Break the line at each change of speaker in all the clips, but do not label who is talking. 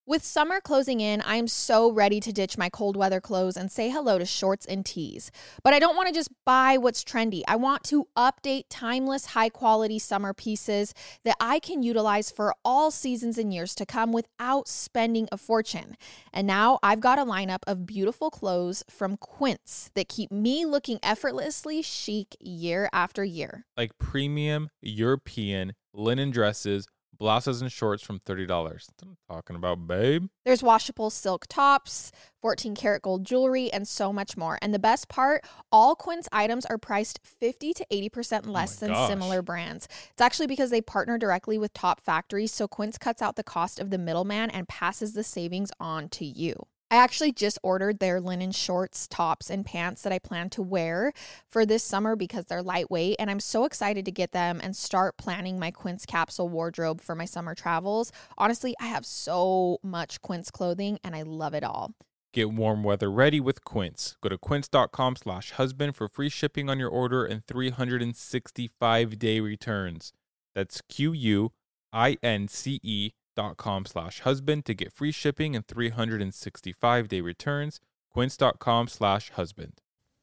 With summer closing in, I am so ready to ditch my cold weather clothes and say hello to shorts and tees. But I don't want to just buy what's trendy. I want to update timeless, high-quality summer pieces that I can utilize for all seasons and years to come without spending a fortune. And now I've got a lineup of beautiful clothes from Quince that keep me looking effortlessly chic year after year.
Like premium European linen dresses, blouses and shorts from $30. That's what I'm talking about, babe.
There's washable silk tops, 14 karat gold jewelry, and so much more. And the best part, all Quince items are priced 50 to 80% less than similar brands. It's actually because they partner directly with top factories, so Quince cuts out the cost of the middleman and passes the savings on to you. I actually just ordered their linen shorts, tops, and pants that I plan to wear for this summer because they're lightweight, and I'm so excited to get them and start planning my Quince capsule wardrobe for my summer travels. Honestly, I have so much Quince clothing, and I love it all.
Get warm weather ready with Quince. Go to quince.com/husband for free shipping on your order and 365-day returns. That's QUINCE.com/husband to get free shipping and 365-day returns. Quince.com/husband.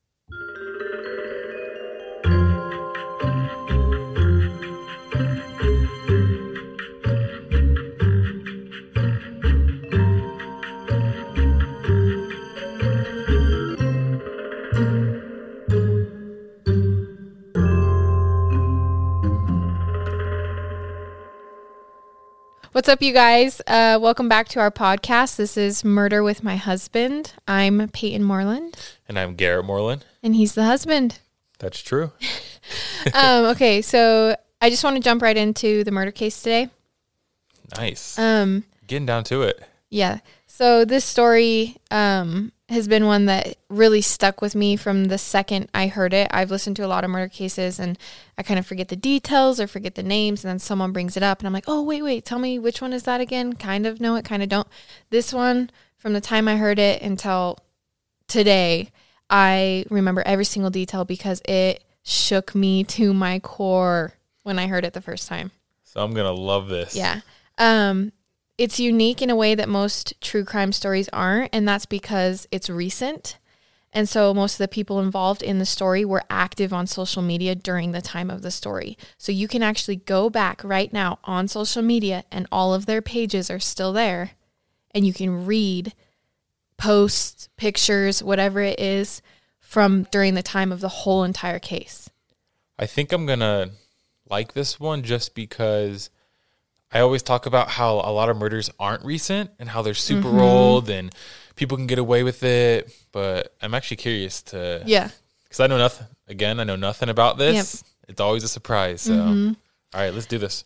What's up, you guys? Welcome back to our podcast. This is Murder with My Husband. I'm Peyton Moreland.
And I'm Garrett Moreland.
And he's the husband.
That's true.
Okay, so I just want to jump right into the murder case today.
Nice. Getting down to it.
Yeah. So this story has been one that really stuck with me from the second I heard it. I've listened to a lot of murder cases and I kind of forget the details or forget the names, and then someone brings it up and I'm like, oh, wait, tell me which one is that again? Kind of know it, kind of don't. This one, from the time I heard it until today, I remember every single detail because it shook me to my core when I heard it the first time.
So I'm going to love this.
Yeah. It's unique in a way that most true crime stories aren't, and that's because it's recent. And so most of the people involved in the story were active on social media during the time of the story. So you can actually go back right now on social media and all of their pages are still there. And you can read posts, pictures, whatever it is from during the time of the whole entire case.
I think I'm going to like this one just because I always talk about how a lot of murders aren't recent and how they're super old and people can get away with it. But I'm actually curious to...
Yeah.
Because I know nothing. Again, I know nothing about this. Yep. It's always a surprise. So, all right, let's do this.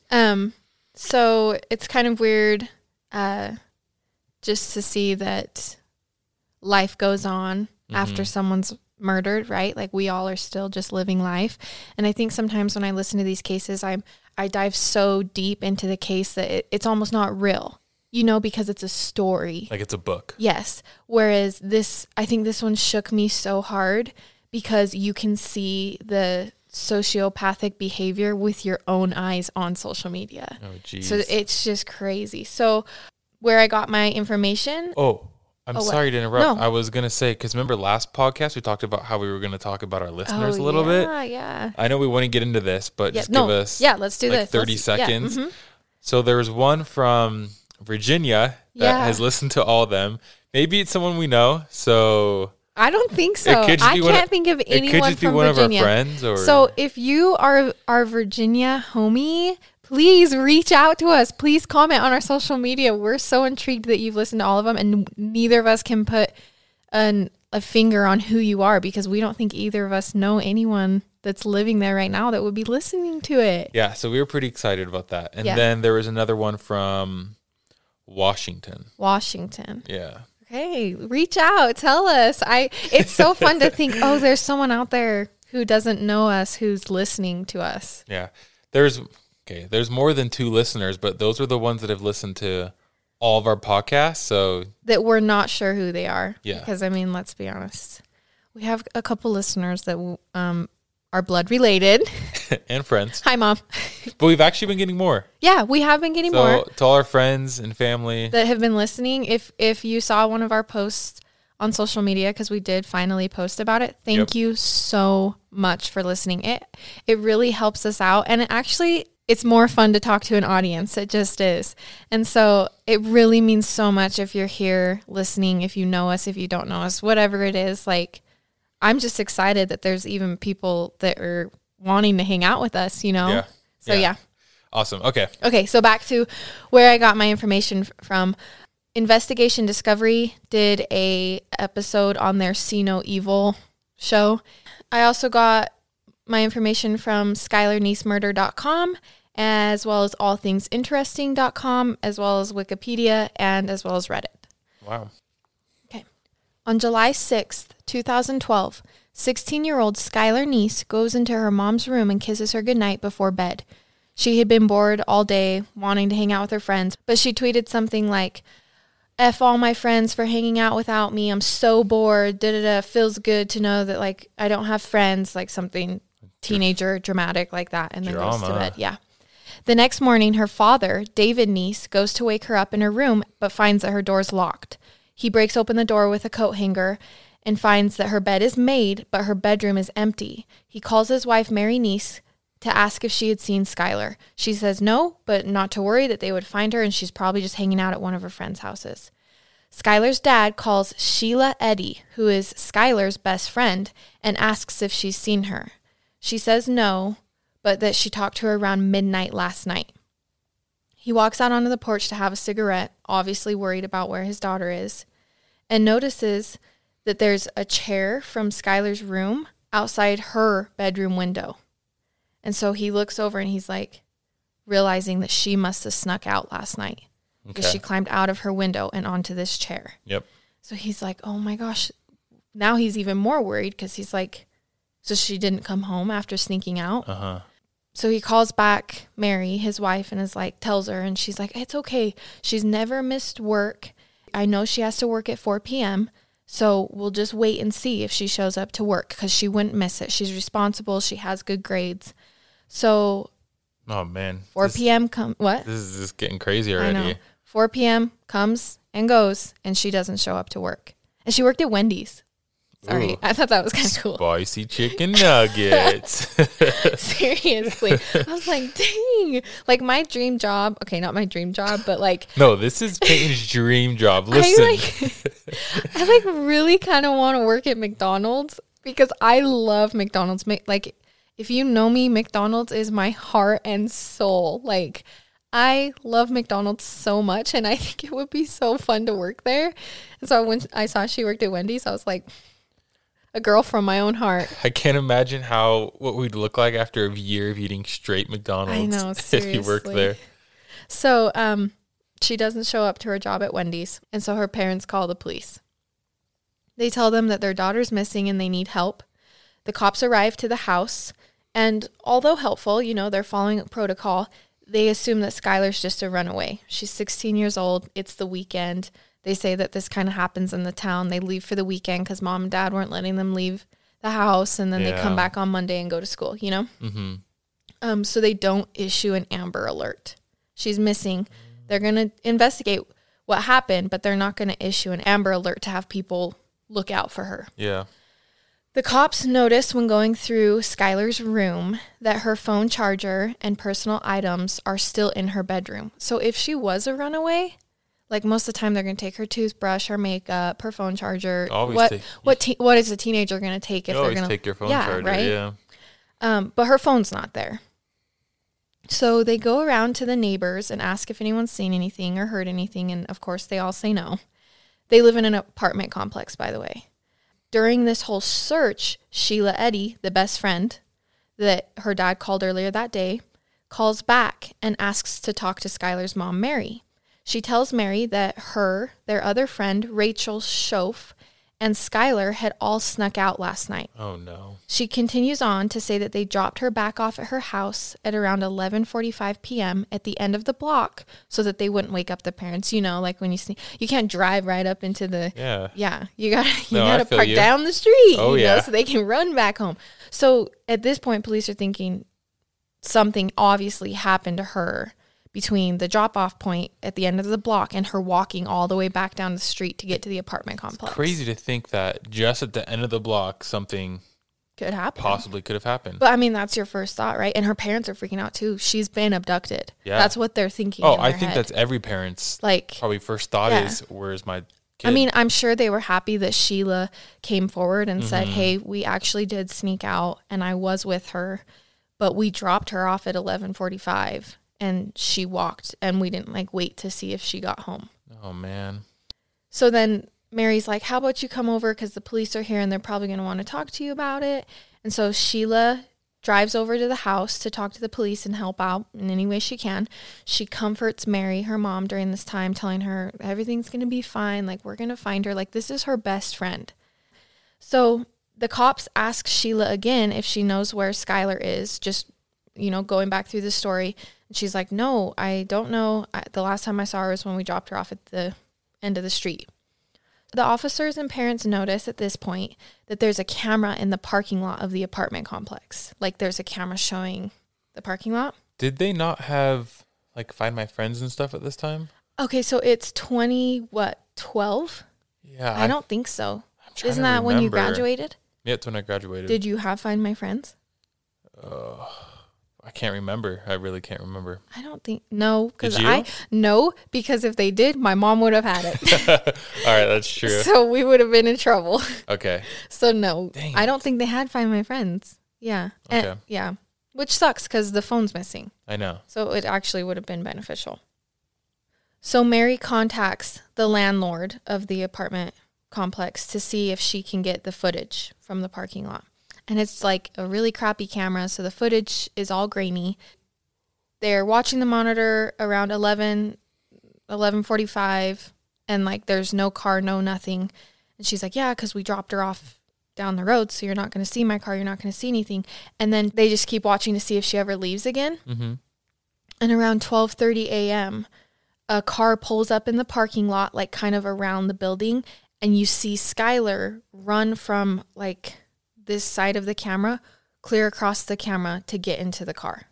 So it's kind of weird just to see that life goes on after someone's murdered, right? Like we all are still just living life. And I think sometimes when I listen to these cases, I dive so deep into the case that it's almost not real, because it's a story.
Like it's a book.
Yes. Whereas I think this one shook me so hard because you can see the sociopathic behavior with your own eyes on social media.
Oh, geez.
So it's just crazy. So where I got my information.
I'm sorry to interrupt. No. I was going to say, because remember last podcast, we talked about how we were going to talk about our listeners a little bit.
Yeah.
I know we want to get into this, but give us
let's do this.
30 seconds. Yeah. So there was one from Virginia that has listened to all of them. Maybe it's someone we know. So
I don't think so. I can't think of anyone from Virginia. It could just be one of our friends. So if you are our Virginia homie, please reach out to us. Please comment on our social media. We're so intrigued that you've listened to all of them, and neither of us can put a finger on who you are because we don't think either of us know anyone that's living there right now that would be listening to it.
Yeah, so we were pretty excited about that. And then there was another one from Washington. Yeah.
Okay, reach out. Tell us. It's so fun to think, there's someone out there who doesn't know us who's listening to us.
Yeah. There's more than 2 listeners, but those are the ones that have listened to all of our podcasts. So
that we're not sure who they are.
Yeah.
Because, let's be honest. We have a couple listeners that are blood related.
And friends.
Hi, Mom.
But we've actually been getting more.
Yeah, we have been getting more.
To all our friends and family
that have been listening, if you saw one of our posts on social media, because we did finally post about it, thank you so much for listening. It really helps us out. And it's more fun to talk to an audience. It just is. And so it really means so much if you're here listening, if you know us, if you don't know us, whatever it is. Like, I'm just excited that there's even people that are wanting to hang out with us, you know?
Yeah.
So, yeah.
Awesome. Okay.
Okay, so back to where I got my information from. Investigation Discovery did a episode on their See No Evil show. I also got my information from SkylarNieceMurder.com, as well as AllThingsInteresting.com, as well as Wikipedia, and as well as Reddit.
Wow.
Okay. On July 6th, 2012, 16-year-old Skylar Neese goes into her mom's room and kisses her goodnight before bed. She had been bored all day, wanting to hang out with her friends, but she tweeted something like, F all my friends for hanging out without me. I'm so bored. Feels good to know that, like, I don't have friends, like something teenager dramatic like that, and then goes to bed. Yeah. The next morning, her father, David Neese, goes to wake her up in her room, but finds that her door's locked. He breaks open the door with a coat hanger and finds that her bed is made, but her bedroom is empty. He calls his wife, Mary Neese, to ask if she had seen Skylar. She says no, but not to worry, that they would find her, and she's probably just hanging out at one of her friends' houses. Skylar's dad calls Sheila Eddy, who is Skylar's best friend, and asks if she's seen her. She says no, but that she talked to her around midnight last night. He walks out onto the porch to have a cigarette, obviously worried about where his daughter is, and notices that there's a chair from Skylar's room outside her bedroom window. And so he looks over and he's like, realizing that she must have snuck out last night because she climbed out of her window and onto this chair.
Yep.
So he's like, oh my gosh. Now he's even more worried because he's like, so she didn't come home after sneaking out.
Uh-huh.
So he calls back Mary, his wife, and is like, tells her, and she's like, it's okay. She's never missed work. I know she has to work at 4 p.m., so we'll just wait and see if she shows up to work because she wouldn't miss it. She's responsible. She has good grades. So,
oh man,
4 p.m. What?
This is just getting crazy already.
I know. 4 p.m. comes and goes, and she doesn't show up to work. And she worked at Wendy's. Sorry,
Ooh.
I thought that was kind of cool.
Spicy chicken nuggets.
Seriously, I was like, dang, like my dream job. Okay, not my dream job, but like.
No, this is Peyton's dream job. Listen,
I really kind of want to work at McDonald's because I love McDonald's. Like, if you know me, McDonald's is my heart and soul. Like, I love McDonald's so much, and I think it would be so fun to work there. And so when I saw she worked at Wendy's, I was like, a girl from my own heart.
I can't imagine what we'd look like after a year of eating straight McDonald's.
I know, seriously.
If you worked there.
So, she doesn't show up to her job at Wendy's, and so her parents call the police. They tell them that their daughter's missing and they need help. The cops arrive to the house, and although helpful, they're following protocol, they assume that Skylar's just a runaway. She's 16 years old. It's the weekend. They say that this kind of happens in the town. They leave for the weekend because mom and dad weren't letting them leave the house, and then they come back on Monday and go to school, Mm-hmm. So they don't issue an Amber Alert. She's missing. They're going to investigate what happened, but they're not going to issue an Amber Alert to have people look out for her.
Yeah.
The cops notice when going through Skylar's room that her phone charger and personal items are still in her bedroom. So if she was a runaway, like most of the time they're going to take her toothbrush, her makeup, her phone charger. What is a teenager going to take if they're going to
take your phone charger?
Right?
Yeah.
But her phone's not there. So they go around to the neighbors and ask if anyone's seen anything or heard anything, and of course they all say no. They live in an apartment complex, by the way. During this whole search, Sheila Eddy, the best friend that her dad called earlier that day, calls back and asks to talk to Skylar's mom, Mary. She tells Mary that their other friend, Rachel Schoaf, and Skylar had all snuck out last night.
Oh, no.
She continues on to say that they dropped her back off at her house at around 11:45 p.m. at the end of the block so that they wouldn't wake up the parents. You know, like when you can't drive right up into the... Yeah. You gotta park down the street, so they can run back home. So at this point, police are thinking something obviously happened to her between the drop-off point at the end of the block and her walking all the way back down the street to get to the apartment complex.
It's crazy to think that just at the end of the block, something
could happen.
Possibly could have happened.
But I mean, that's your first thought, right? And her parents are freaking out too. She's been abducted. Yeah. That's what they're thinking.
Oh, I think that's every parent's probably first thought is, where's my kid?
I mean, I'm sure they were happy that Sheila came forward and said, hey, we actually did sneak out and I was with her, but we dropped her off at 11:45. And she walked, and we didn't wait to see if she got home.
Oh, man.
So then Mary's like, how about you come over because the police are here and they're probably going to want to talk to you about it. And so Sheila drives over to the house to talk to the police and help out in any way she can. She comforts Mary, her mom, during this time, telling her everything's going to be fine. We're going to find her. This is her best friend. So the cops ask Sheila again if she knows where Skylar is, just, going back through the story. She's like, no, I don't know. The last time I saw her was when we dropped her off at the end of the street. The officers and parents notice at this point that there's a camera in the parking lot of the apartment complex. There's a camera showing the parking lot.
Did they not have, Find My Friends and stuff at this time?
Okay, so it's 12?
Yeah.
I don't think so. Isn't that when you graduated?
Yeah, it's when I graduated.
Did you have Find My Friends?
I can't remember. I really can't remember.
I don't think, no, because if they did, my mom would have had it.
All right, that's true.
So we would have been in trouble.
Okay.
So no, I don't think they had Find My Friends. Yeah.
Okay.
Yeah. Which sucks because the phone's missing.
I know.
So it actually would have been beneficial. So Mary contacts the landlord of the apartment complex to see if she can get the footage from the parking lot. And it's a really crappy camera, so the footage is all grainy. They're watching the monitor around 11:45, and there's no car, no nothing. And she's like, yeah, because we dropped her off down the road, so you're not going to see my car, you're not going to see anything. And then they just keep watching to see if she ever leaves again. Mm-hmm. And around 12:30 a.m., a car pulls up in the parking lot, kind of around the building, and you see Skylar run from, this side of the camera, clear across the camera to get into the car.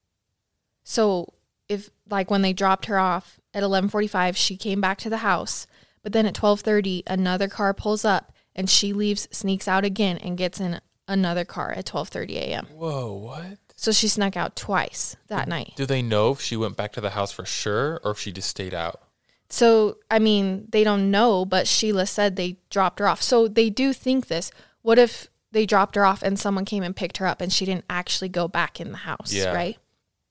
So if when they dropped her off at 11:45, she came back to the house, but then at 12:30, another car pulls up and she leaves, sneaks out again and gets in another car at 12:30 a.m.
Whoa, what?
So she snuck out twice that night.
Do they know if she went back to the house for sure or if she just stayed out?
So, I mean, they don't know, but Sheila said they dropped her off. So they do think this. What if they dropped her off and someone came and picked her up and she didn't actually go back in the house, right?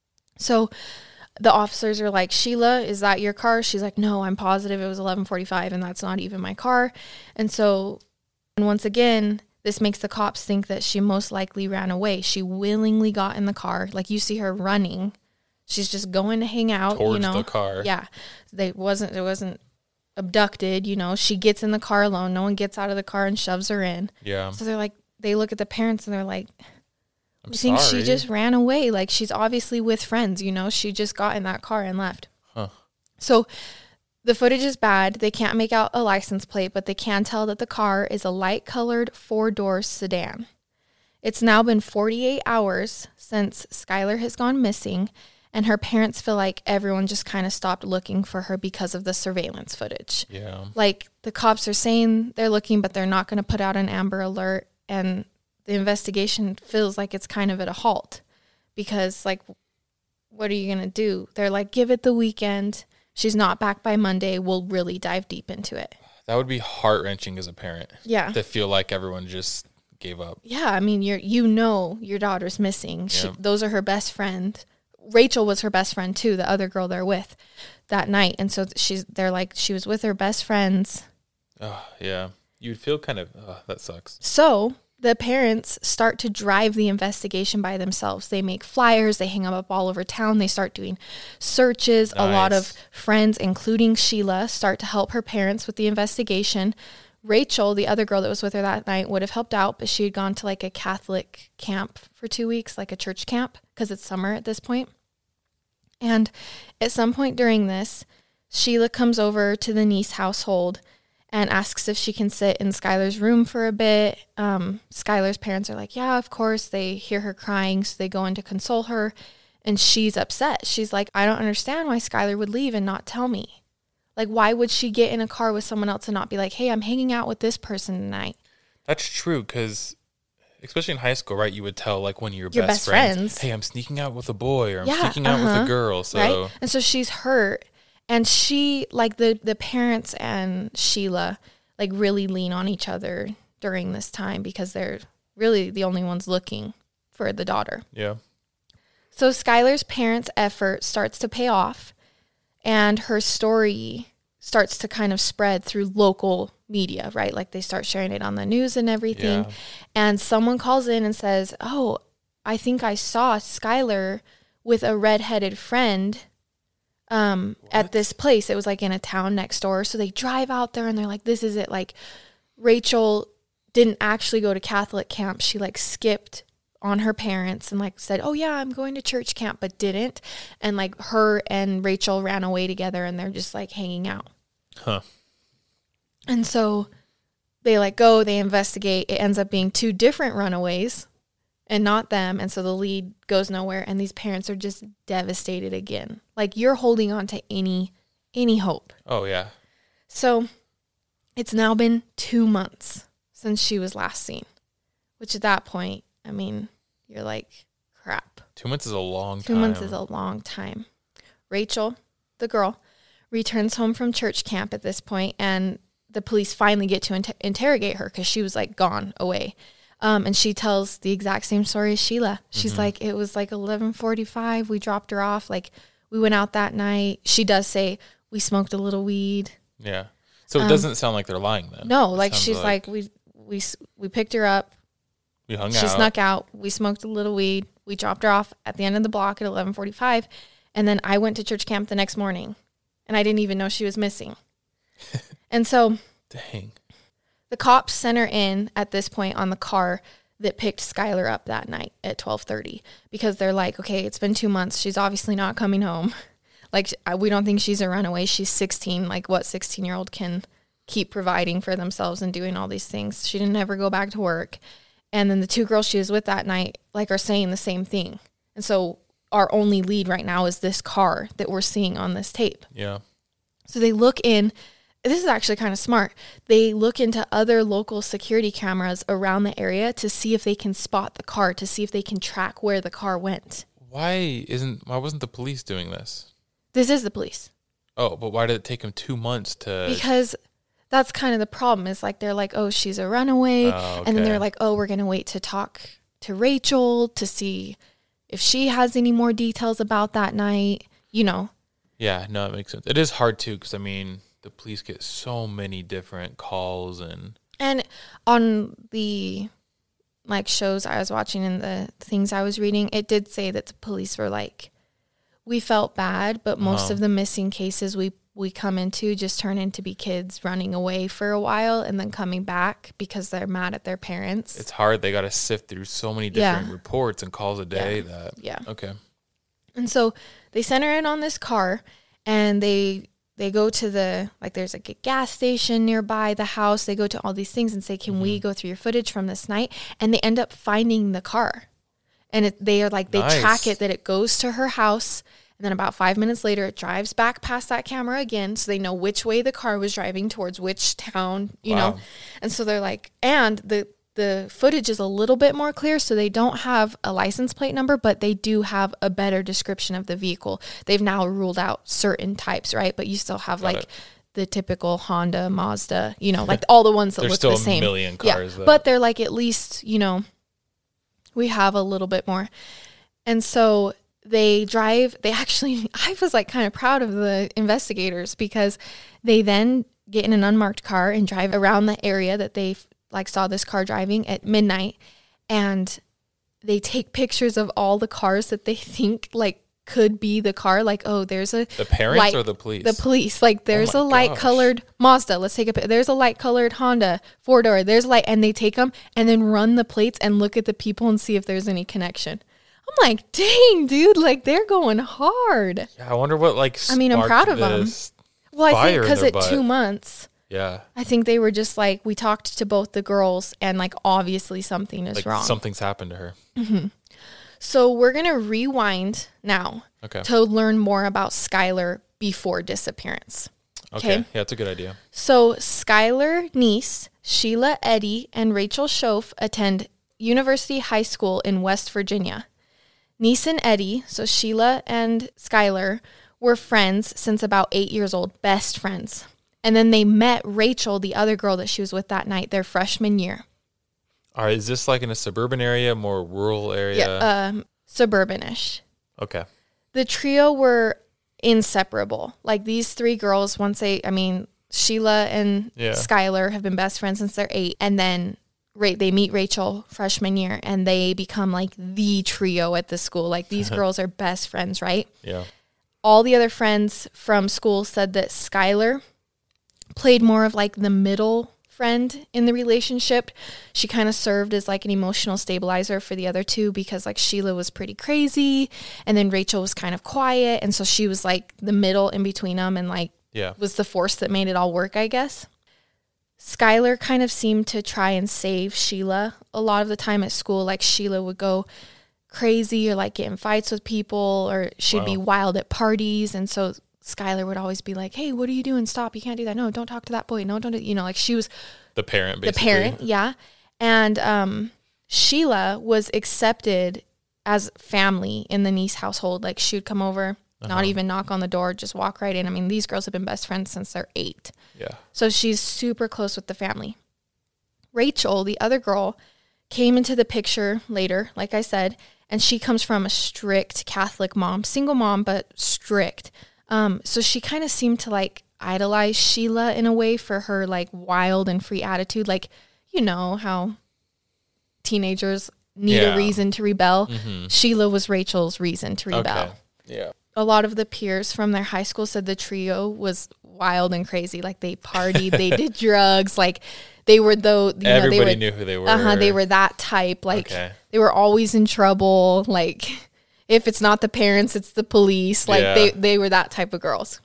So the officers are like, Sheila, is that your car? She's like, no, I'm positive it was 11:45 and that's not even my car. And so, and once again, this makes the cops think that she most likely ran away. She willingly got in the car. You see her running. She's just going to hang out,
towards the car.
Yeah. It wasn't abducted, She gets in the car alone. No one gets out of the car and shoves her in.
Yeah.
So they're like, they look at the parents and they're like, I think she just ran away. She's obviously with friends, She just got in that car and left.
Huh.
So the footage is bad. They can't make out a license plate, but they can tell that the car is a light-colored 4-door sedan. It's now been 48 hours since Skylar has gone missing, and her parents feel like everyone just kind of stopped looking for her because of the surveillance footage.
Yeah.
The cops are saying they're looking, but they're not going to put out an Amber Alert. And the investigation feels like it's kind of at a halt because, what are you going to do? They're like, give it the weekend. She's not back by Monday. We'll really dive deep into it.
That would be heart-wrenching as a parent.
Yeah.
To feel like everyone just gave up.
Yeah. I mean, your daughter's missing. Yeah. Those are her best friend. Rachel was her best friend too, the other girl they're with that night. And so they're like, she was with her best friends.
Oh, yeah. You'd feel kind of, that sucks.
So the parents start to drive the investigation by themselves. They make flyers. They hang them up all over town. They start doing searches. Nice. A lot of friends, including Sheila, start to help her parents with the investigation. Rachel, the other girl that was with her that night, would have helped out, but she had gone to like a Catholic camp for 2 weeks, like a church camp, because it's summer at this point. And at some point during this, Sheila comes over to the Neese household and asks if she can sit in Skylar's room for a bit. Skylar's parents are like, yeah, of course. They hear her crying, so they go in to console her, and she's upset. She's like, I don't understand why Skylar would leave and not tell me. Like, why would she get in a car with someone else and not be like, hey, I'm hanging out with this person tonight?
That's true, because especially in high school, right, you would tell, like, one of your best
friends,
hey, I'm sneaking out with a boy, or I'm sneaking out with a girl. So.
Right? And so she's hurt. And she, like, the parents and Sheila, like, really lean on each other during this time because they're really the only ones looking for the daughter.
Yeah.
So Skylar's parents' effort starts to pay off, and her story starts to kind of spread through local media, right? Like, they start sharing it on the news and everything. Yeah. And someone calls in and says, oh, I think I saw Skylar with a redheaded friend at this place. It was like in a town next door. So they drive out there and they're like, this is it. Like, Rachel didn't actually go to Catholic camp. She like skipped on her parents and like said, oh yeah, I'm going to church camp, but didn't. And like her and Rachel ran away together and they're just like hanging out.
Huh.
And so they like go, they investigate. It ends up being 2 different runaways and not them. And so the lead goes nowhere. And these parents are just devastated again. Like, you're holding on to any hope.
Oh, yeah.
So it's now been 2 months since she was last seen, which at that point, I mean, you're like, crap.
2 months is a long time.
2 months is a long time. Rachel, the girl, returns home from church camp at this point, and the police finally get to interrogate her because she was like gone away. And she tells the exact same story as Sheila. She's like, it was like 11:45. We dropped her off. Like, we went out that night. She does say we smoked a little weed.
Yeah. So it doesn't sound like they're lying then.
No, like she's like we picked her up.
We hung out.
She snuck out. We smoked a little weed. We dropped her off at the end of the block at 11:45. And then I went to church camp the next morning. And I didn't even know she was missing. And so
dang.
The cops sent her in at this point on the car that picked Skylar up that night at 12:30 because they're like, okay, it's been 2 months. She's obviously not coming home. Like, we don't think she's a runaway. She's 16. Like, what 16-year-old can keep providing for themselves and doing all these things? She didn't ever go back to work. And then the 2 girls she was with that night, like, are saying the same thing. And so our only lead right now is this car that we're seeing on this tape.
Yeah.
So they look in. This is actually kind of smart. They look into other local security cameras around the area to see if they can spot the car, to see if they can track where the car went.
Why wasn't the police doing this?
This is the police.
Oh, but why did it take them 2 months to...
Because that's kind of the problem is like, they're like, oh, she's a runaway.
Oh, okay.
And then they're like, oh, we're going to wait to talk to Rachel to see if she has any more details about that night, you know.
Yeah, no, it makes sense. It is hard too, because I mean, the police get so many different calls and on the like shows I was watching and the things I was reading, it did say that the police were like, we felt bad, but most of the missing cases we come into just turn into be kids running away for a while and then coming back because they're mad at their parents. It's hard. They got to sift through so many different reports and calls a day Okay.
And so they sent her in on this car and they go to there's like a gas station nearby the house. They go to all these things and say, can we go through your footage from this night? And they end up finding the car. And they are like, they track it that it goes to her house. And then about 5 minutes later, it drives back past that camera again. So they know which way the car was driving towards which town, you know. And so they're like, and the footage is a little bit more clear. So they don't have a license plate number, but they do have a better description of the vehicle. They've now ruled out certain types, right? But you still have the typical Honda, Mazda, you know, like all the ones that look the same.
There's still a million cars.
Yeah, but they're like, at least, you know, we have a little bit more. And so I was like kind of proud of the investigators because they then get in an unmarked car and drive around the area that they like saw this car driving at midnight, and they take pictures of all the cars that they think like could be the car. Like, oh, there's a
the parents
light,
or the police?
The police. Like, there's a light colored Mazda. Let's take there's a light colored Honda 4-door. There's light, and they take them and then run the plates and look at the people and see if there's any connection. I'm like, dang, dude, like they're going hard.
Yeah, I wonder what
I'm proud of them. Well, I think because at 2 months.
Yeah.
I think they were just like, we talked to both the girls and like obviously something is wrong.
Something's happened to her.
Mm-hmm. So we're going to rewind now to learn more about Skylar before disappearance.
Okay. Yeah, that's a good idea.
So Skylar niece, Sheila Eddy, and Rachel Schoaf attend University High School in West Virginia. Niece and Eddy, so Sheila and Skylar, were friends since about 8 years old, best friends. And then they met Rachel, the other girl that she was with that night, their freshman year.
All right, is this like in a suburban area, more rural area?
Yeah, suburban-ish.
Okay.
The trio were inseparable. Like these three girls, Sheila and Skylar have been best friends since they're 8. And then they meet Rachel freshman year and they become like the trio at the school. Like these girls are best friends, right?
Yeah.
All the other friends from school said that Skylar played more of like the middle friend in the relationship. She kind of served as like an emotional stabilizer for the other two because like Sheila was pretty crazy and then Rachel was kind of quiet. And so she was like the middle in between them and like was the force that made it all work, I guess. Skylar kind of seemed to try and save Sheila a lot of the time at school. Like Sheila would go crazy or like get in fights with people or she'd be wild at parties. And so Skylar would always be like, hey, what are you doing? Stop. You can't do that. No, don't talk to that boy. No, don't do, like she was
the parent, basically.
The parent, yeah. And Sheila was accepted as family in the niece household. Like she would come over, not even knock on the door, just walk right in. I mean, these girls have been best friends since they're 8.
Yeah.
So she's super close with the family. Rachel, the other girl, came into the picture later, like I said, and she comes from a strict Catholic mom, single mom, but strict. So she kind of seemed to like idolize Sheila in a way for her like wild and free attitude. Like, you know how teenagers need a reason to rebel. Mm-hmm. Sheila was Rachel's reason to rebel.
Okay. Yeah.
A lot of the peers from their high school said the trio was wild and crazy. Like they partied, they did drugs. Like they were
everybody knew who they were.
They were that type. Like they were always in trouble. Like if it's not the parents, it's the police. Like they were that type of girls.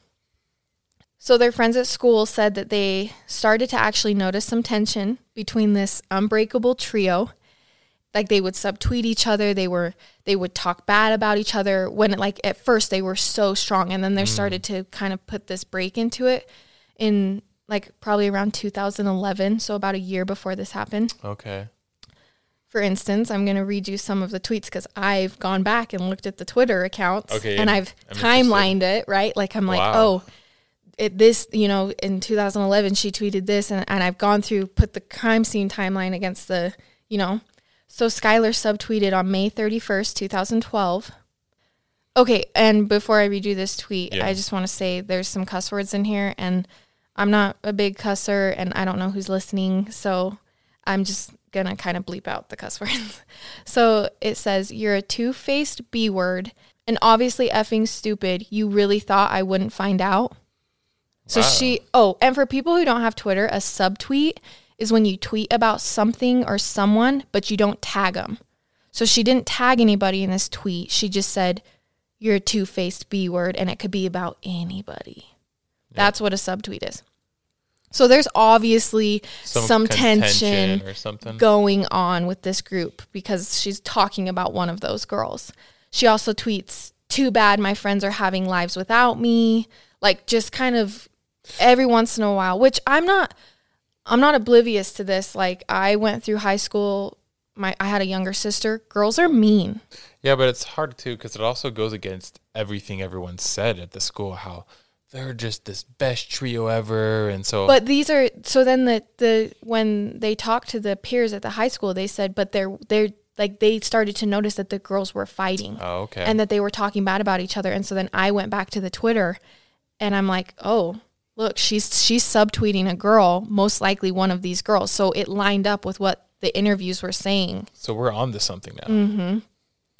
So their friends at school said that they started to actually notice some tension between this unbreakable trio. Like they would subtweet each other. They would talk bad about each other when like at first they were so strong. And then they started to kind of put this break into it in like probably around 2011. So about a year before this happened.
Okay.
For instance, I'm going to read you some of the tweets because I've gone back and looked at the Twitter accounts and I've timelined it, right? Like I'm like, in 2011, she tweeted this and I've gone through, put the crime scene timeline against the, So Skylar subtweeted on May 31st, 2012. Okay, and before I read you this tweet, I just want to say there's some cuss words in here and I'm not a big cusser and I don't know who's listening, so I'm just going to kind of bleep out the cuss words. So it says, you're a two-faced B word and obviously effing stupid. You really thought I wouldn't find out? So and for people who don't have Twitter, a subtweet is when you tweet about something or someone, but you don't tag them. So she didn't tag anybody in this tweet. She just said, you're a two-faced B word, and it could be about anybody. Yeah. That's what a subtweet is. So there's obviously some tension
or something
going on with this group because she's talking about one of those girls. She also tweets, too bad my friends are having lives without me. Like just kind of every once in a while, which I'm not oblivious to this. Like I went through high school. I had a younger sister. Girls are mean.
Yeah, but it's hard too because it also goes against everything everyone said at the school, how they're just this best trio ever, and so.
But these are then the when they talked to the peers at the high school, they said, but they're like they started to notice that the girls were fighting.
Oh, okay.
And that they were talking bad about each other, and so then I went back to the Twitter, and I'm like, oh, look, she's subtweeting a girl, most likely one of these girls. So it lined up with what the interviews were saying.
So we're on to something now.
Mm-hmm.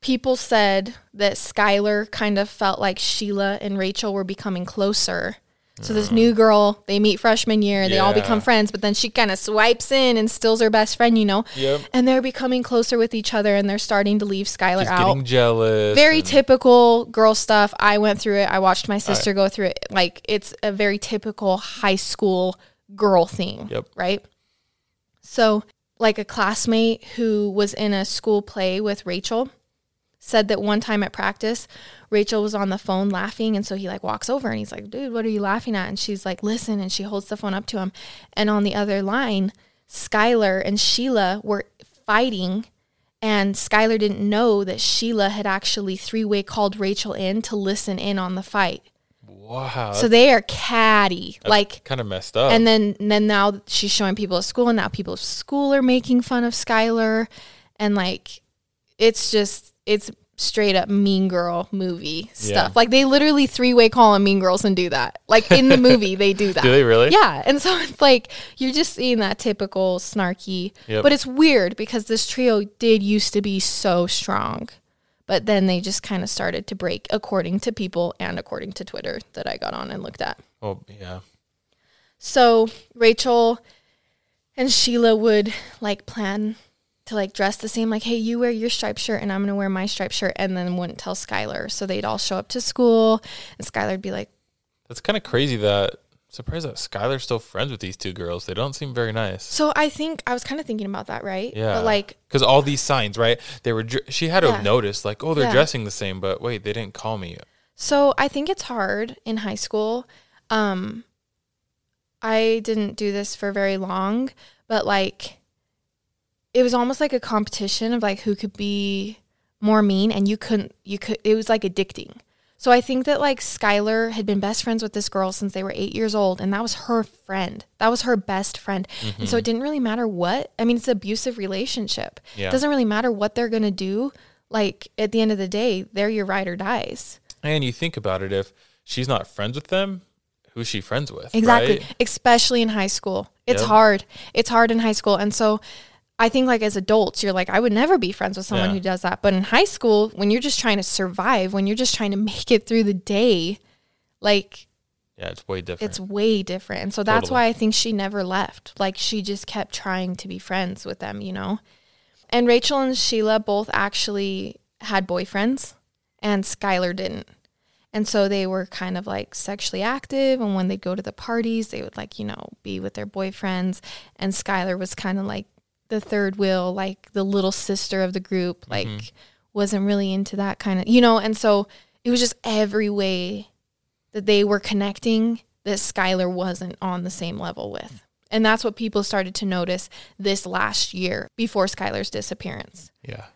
people said that Skylar kind of felt like Sheila and Rachel were becoming closer. So this new girl, they meet freshman year, they all become friends, but then she kind of swipes in and still's her best friend, you know?
Yep.
And they're becoming closer with each other, and they're starting to leave Skylar out.
Getting jealous.
Very typical girl stuff. I went through it. I watched my sister go through it. Like, it's a very typical high school girl thing, right? So, like, a classmate who was in a school play with Rachel said that one time at practice, Rachel was on the phone laughing, and so he like walks over and he's like, dude, what are you laughing at? And she's like, listen, and she holds the phone up to him. And on the other line, Skylar and Sheila were fighting, and Skylar didn't know that Sheila had actually three-way called Rachel in to listen in on the fight.
Wow.
So they are catty. Like,
kind of messed up.
And then now she's showing people at school, and now people at school are making fun of Skylar. And like, it's straight up Mean Girl movie stuff. Like, they literally three-way call on Mean Girls and do that. Like, in the movie, they do that.
Do they really?
Yeah. And so it's like, you're just seeing that typical snarky. But it's weird because this trio did used to be so strong. But then they just kind of started to break, according to people and according to Twitter that I got on and looked at.
Oh, yeah.
So Rachel and Sheila would like plan to like dress the same, like, hey, you wear your striped shirt and I'm going to wear my striped shirt, and then wouldn't tell Skylar. So they'd all show up to school and Skylar'd be like,
that's kind of crazy that, surprised that Skylar's still friends with these two girls. They don't seem very nice.
So I was kind of thinking about that, right?
Yeah.
But like,
because all these signs, right? She had to have noticed, like, oh, they're dressing the same, but wait, they didn't call me.
So I think it's hard in high school. I didn't do this for very long, but like, it was almost like a competition of like who could be more mean, and it was like addicting. So I think that like Skylar had been best friends with this girl since they were 8 years old, and that was her friend. That was her best friend. Mm-hmm. And so it didn't really matter what, I mean, it's an abusive relationship. Yeah. It doesn't really matter what they're going to do. Like, at the end of the day, they're your ride or dies.
And you think about it, if she's not friends with them, who's she friends with?
Exactly.
Right?
Especially in high school. It's hard. It's hard in high school. And so I think like as adults, you're like, I would never be friends with someone who does that. But in high school, when you're just trying to survive, when you're just trying to make it through the day, like,
yeah, it's way different.
It's way different. And so that's why I think she never left. Like, she just kept trying to be friends with them, you know? And Rachel and Sheila both actually had boyfriends, and Skylar didn't. And so they were kind of like sexually active. And when they'd go to the parties, they would like, you know, be with their boyfriends. And Skylar was kind of like the third wheel, like the little sister of the group, like wasn't really into that kind of, you know. And so it was just every way that they were connecting that Skylar wasn't on the same level with. And that's what people started to notice this last year before Skylar's disappearance.
Yeah.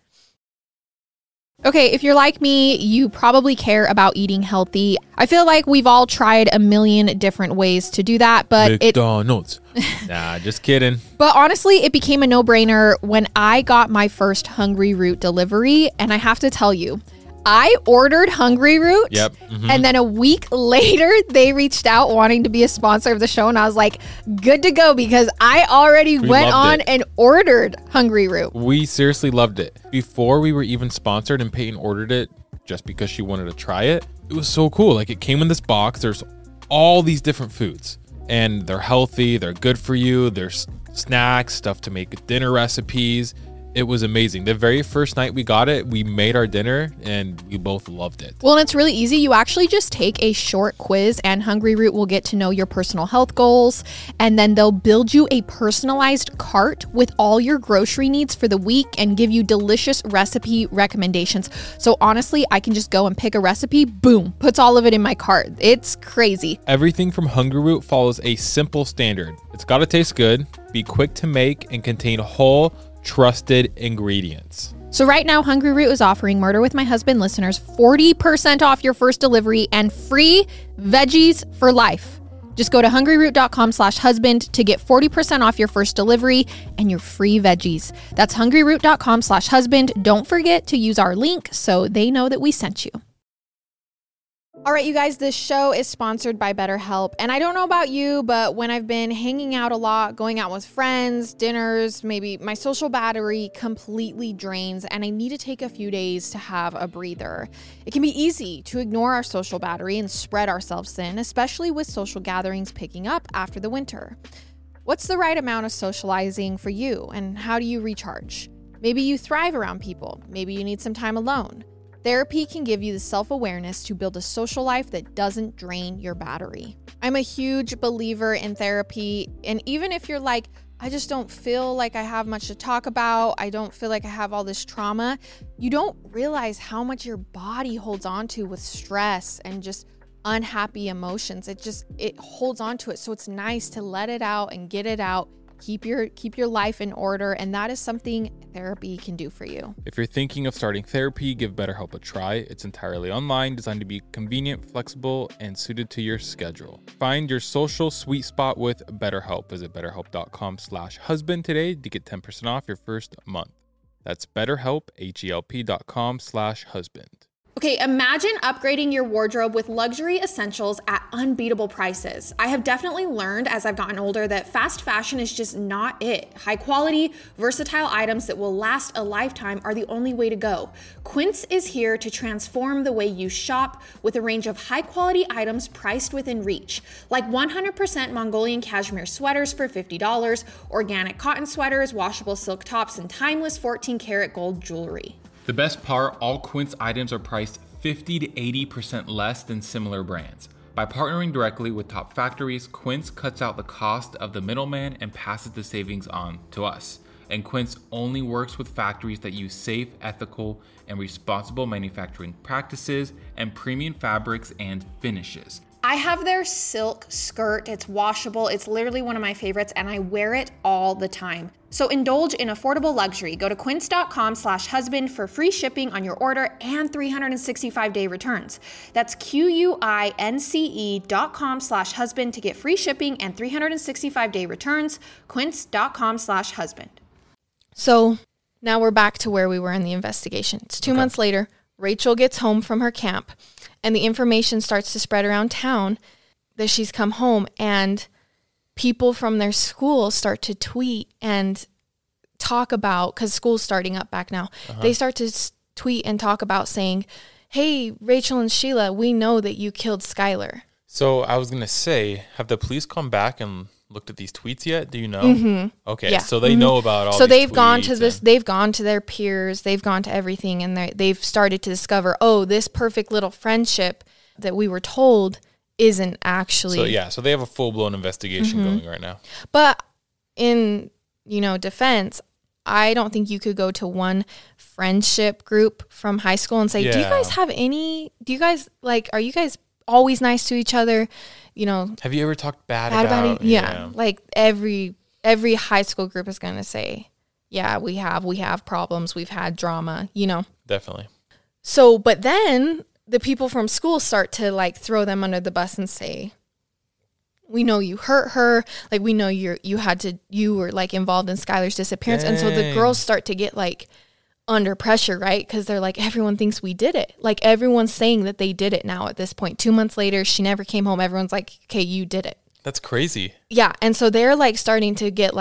Okay, if you're like me, you probably care about eating healthy. I feel like we've all tried a million different ways to do that, but
McDonald's. Nah, just kidding.
But honestly, it became a no-brainer when I got my first Hungry Root delivery, and I have to tell you, I ordered Hungry Root, and then a week later, they reached out wanting to be a sponsor of the show, and I was like, good to go, because I already went on and ordered Hungry Root.
We seriously loved it. Before we were even sponsored and Peyton ordered it just because she wanted to try it, it was so cool. Like, it came in this box. There's all these different foods, and they're healthy. They're good for you. There's snacks, stuff to make dinner recipes. It was amazing. The very first night we got it, we made our dinner and we both loved it.
Well, and it's really easy. You actually just take a short quiz and Hungry Root will get to know your personal health goals. And then they'll build you a personalized cart with all your grocery needs for the week and give you delicious recipe recommendations. So honestly, I can just go and pick a recipe, boom, puts all of it in my cart. It's crazy.
Everything from Hungry Root follows a simple standard. It's got to taste good, be quick to make, and contain whole, trusted ingredients.
So right now, Hungry Root is offering Murder with My Husband listeners 40% off your first delivery and free veggies for life. Just go to hungryroot.com/husband to get 40% off your first delivery and your free veggies. That's hungryroot.com/husband. Don't forget to use our link so they know that we sent you. All right, you guys, this show is sponsored by BetterHelp. And I don't know about you, but when I've been hanging out a lot, going out with friends, dinners, maybe my social battery completely drains and I need to take a few days to have a breather. It can be easy to ignore our social battery and spread ourselves thin, especially with social gatherings picking up after the winter. What's the right amount of socializing for you and how do you recharge? Maybe you thrive around people. Maybe you need some time alone. Therapy can give you the self-awareness to build a social life that doesn't drain your battery. I'm a huge believer in therapy, and even if you're like, I just don't feel like I have much to talk about, I don't feel like I have all this trauma, you don't realize how much your body holds on to with stress and just unhappy emotions. It holds on to it. So it's nice to let it out and get it out. Keep your life in order, and that is something therapy can do for you.
If you're thinking of starting therapy, give BetterHelp a try. It's entirely online, designed to be convenient, flexible, and suited to your schedule. Find your social sweet spot with BetterHelp. Visit BetterHelp.com/husband today to get 10% off your first month. That's BetterHelp, HELP.com/husband.
Okay, imagine upgrading your wardrobe with luxury essentials at unbeatable prices. I have definitely learned as I've gotten older that fast fashion is just not it. High quality, versatile items that will last a lifetime are the only way to go. Quince is here to transform the way you shop with a range of high quality items priced within reach. Like 100% Mongolian cashmere sweaters for $50, organic cotton sweaters, washable silk tops, and timeless 14 karat gold jewelry.
The best part, all Quince items are priced 50 to 80% less than similar brands. By partnering directly with top factories, Quince cuts out the cost of the middleman and passes the savings on to us. And Quince only works with factories that use safe, ethical, and responsible manufacturing practices and premium fabrics and finishes.
I have their silk skirt. It's washable. It's literally one of my favorites, and I wear it all the time. So indulge in affordable luxury. Go to quince.com/husband for free shipping on your order and 365-day returns. That's QUINCE.com/husband to get free shipping and 365-day returns. Quince.com/husband. So now we're back to where we were in the investigation. It's 2 months later. Rachel gets home from her camp, and the information starts to spread around town that she's come home, and people from their school start to tweet and talk about, because school's starting up back now, they start to tweet and talk about saying, hey, Rachel and Sheila, we know that you killed Skylar.
So I was going to say, have the police come back and looked at these tweets yet? Do you know? Mm-hmm. Okay, yeah. So they know about all. So
they've gone to this. They've gone to their peers. They've gone to everything, and they've started to discover, oh, this perfect little friendship that we were told isn't actually.
So they have a full blown investigation going right now.
But in defense, I don't think you could go to one friendship group from high school and say, do you guys have any? Do you guys are you guys always nice to each other?
Have you ever talked bad about
it? Yeah. Like every high school group is going to say, yeah, we have problems. We've had drama,
Definitely.
So, but then the people from school start to throw them under the bus and say, we know you hurt her. Like, we know you were involved in Skylar's disappearance. Dang. And so the girls start to get under pressure, right? Because they're everyone thinks we did it. Everyone's saying that they did it now at this point. 2 months later, she never came home. Everyone's like, okay, you did it.
That's crazy.
Yeah. And so they're starting to get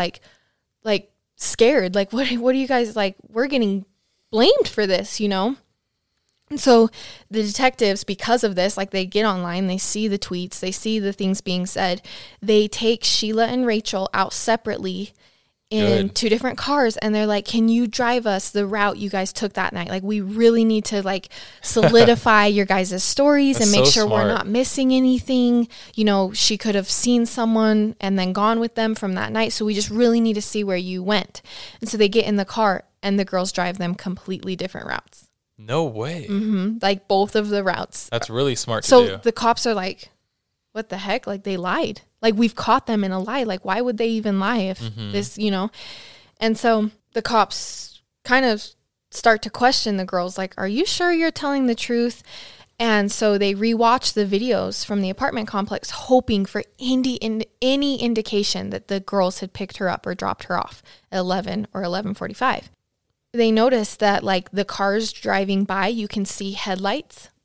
scared. What are you guys we're getting blamed for this, And so the detectives, because of this, they get online, they see the tweets, they see the things being said. They take Sheila and Rachel out separately in two different cars, and they're like, can you drive us the route you guys took that night? We really need to solidify your guys' stories and make sure we're not missing anything. She could have seen someone and then gone with them from that night, so we just really need to see where you went. And so they get in the car, and the girls drive them completely different routes.
No way.
Mm-hmm. Both of the routes.
That's really smart to do.
So the cops are like, what the heck? They lied. We've caught them in a lie. Why would they even lie if this, And so the cops kind of start to question the girls, are you sure you're telling the truth? And so they rewatch the videos from the apartment complex, hoping for any indication that the girls had picked her up or dropped her off at 11 or 11:45. They notice that the cars driving by, you can see headlights.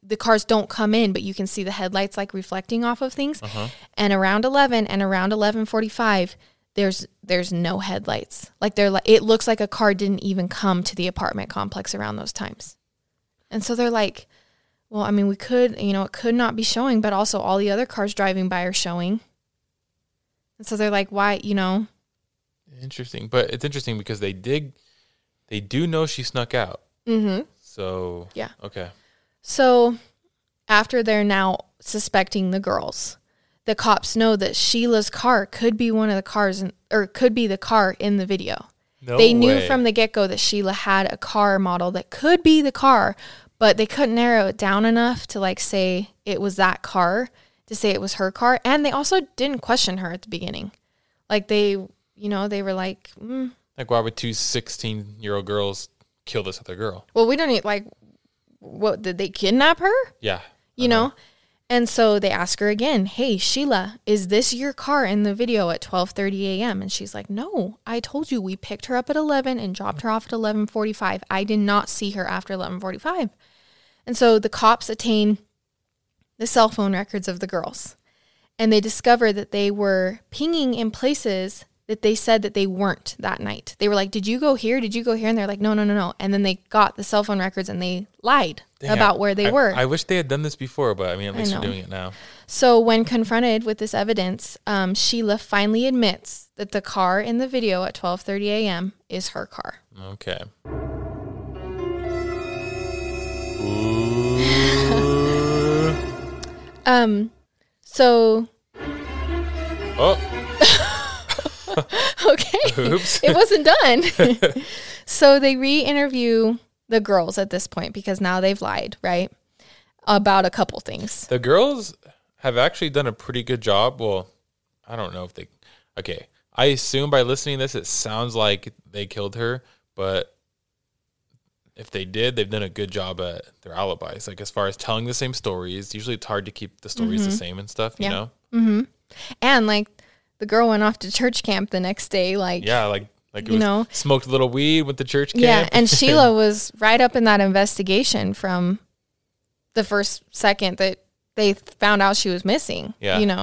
the cars don't come in, but you can see the headlights like reflecting off of things. And around 11 and around 11:45, there's no headlights. Like it looks like a car didn't even come to the apartment complex around those times. And so they're like, well, I mean, we could, it could not be showing, but also all the other cars driving by are showing. And so they're like, why,
Interesting. But it's interesting because they do know she snuck out.
Mm-hmm.
So,
yeah.
Okay.
So after they're now suspecting the girls, the cops know that Sheila's car could be one of the cars or could be the car in the video. They knew from the get-go that Sheila had a car model that could be the car, but they couldn't narrow it down enough to like say it was that car, to say it was her car. And they also didn't question her at the beginning. Like they were like,
Like, why would two 16-year-old girls kill this other girl?
Well, we don't need, like, what, did they kidnap her?
Yeah.
You know? And so they ask her again, hey, Sheila, is this your car in the video at 12:30 a.m.? And she's like, no, I told you we picked her up at 11 and dropped her off at 11:45. I did not see her after 11:45. And so the cops attain the cell phone records of the girls. And they discover that they were pinging in places that they said that they weren't that night. They were like, did you go here? Did you go here? And they're like, no. And then they got the cell phone records and they lied about where they were.
I wish they had done this before, but I mean, at least they're doing it now.
So when confronted with this evidence, Sheila finally admits that the car in the video at 12:30 a.m. is her car.
Okay.
So.
Oh.
Okay. Oops. It wasn't done. So they re-interview the girls at this point because now they've lied, right? About a couple things.
The girls have actually done a pretty good job. Well, I don't know if they... Okay. I assume by listening to this, it sounds like they killed her, but if they did, they've done a good job at their alibis. Like, as far as telling the same stories, usually it's hard to keep the stories the same and stuff, you know? Mm-hmm.
And, like, the girl went off to church camp the next day, like...
Yeah, like it was, smoked a little weed with the church camp.
Yeah, and Sheila was right up in that investigation from the first second that they found out she was missing,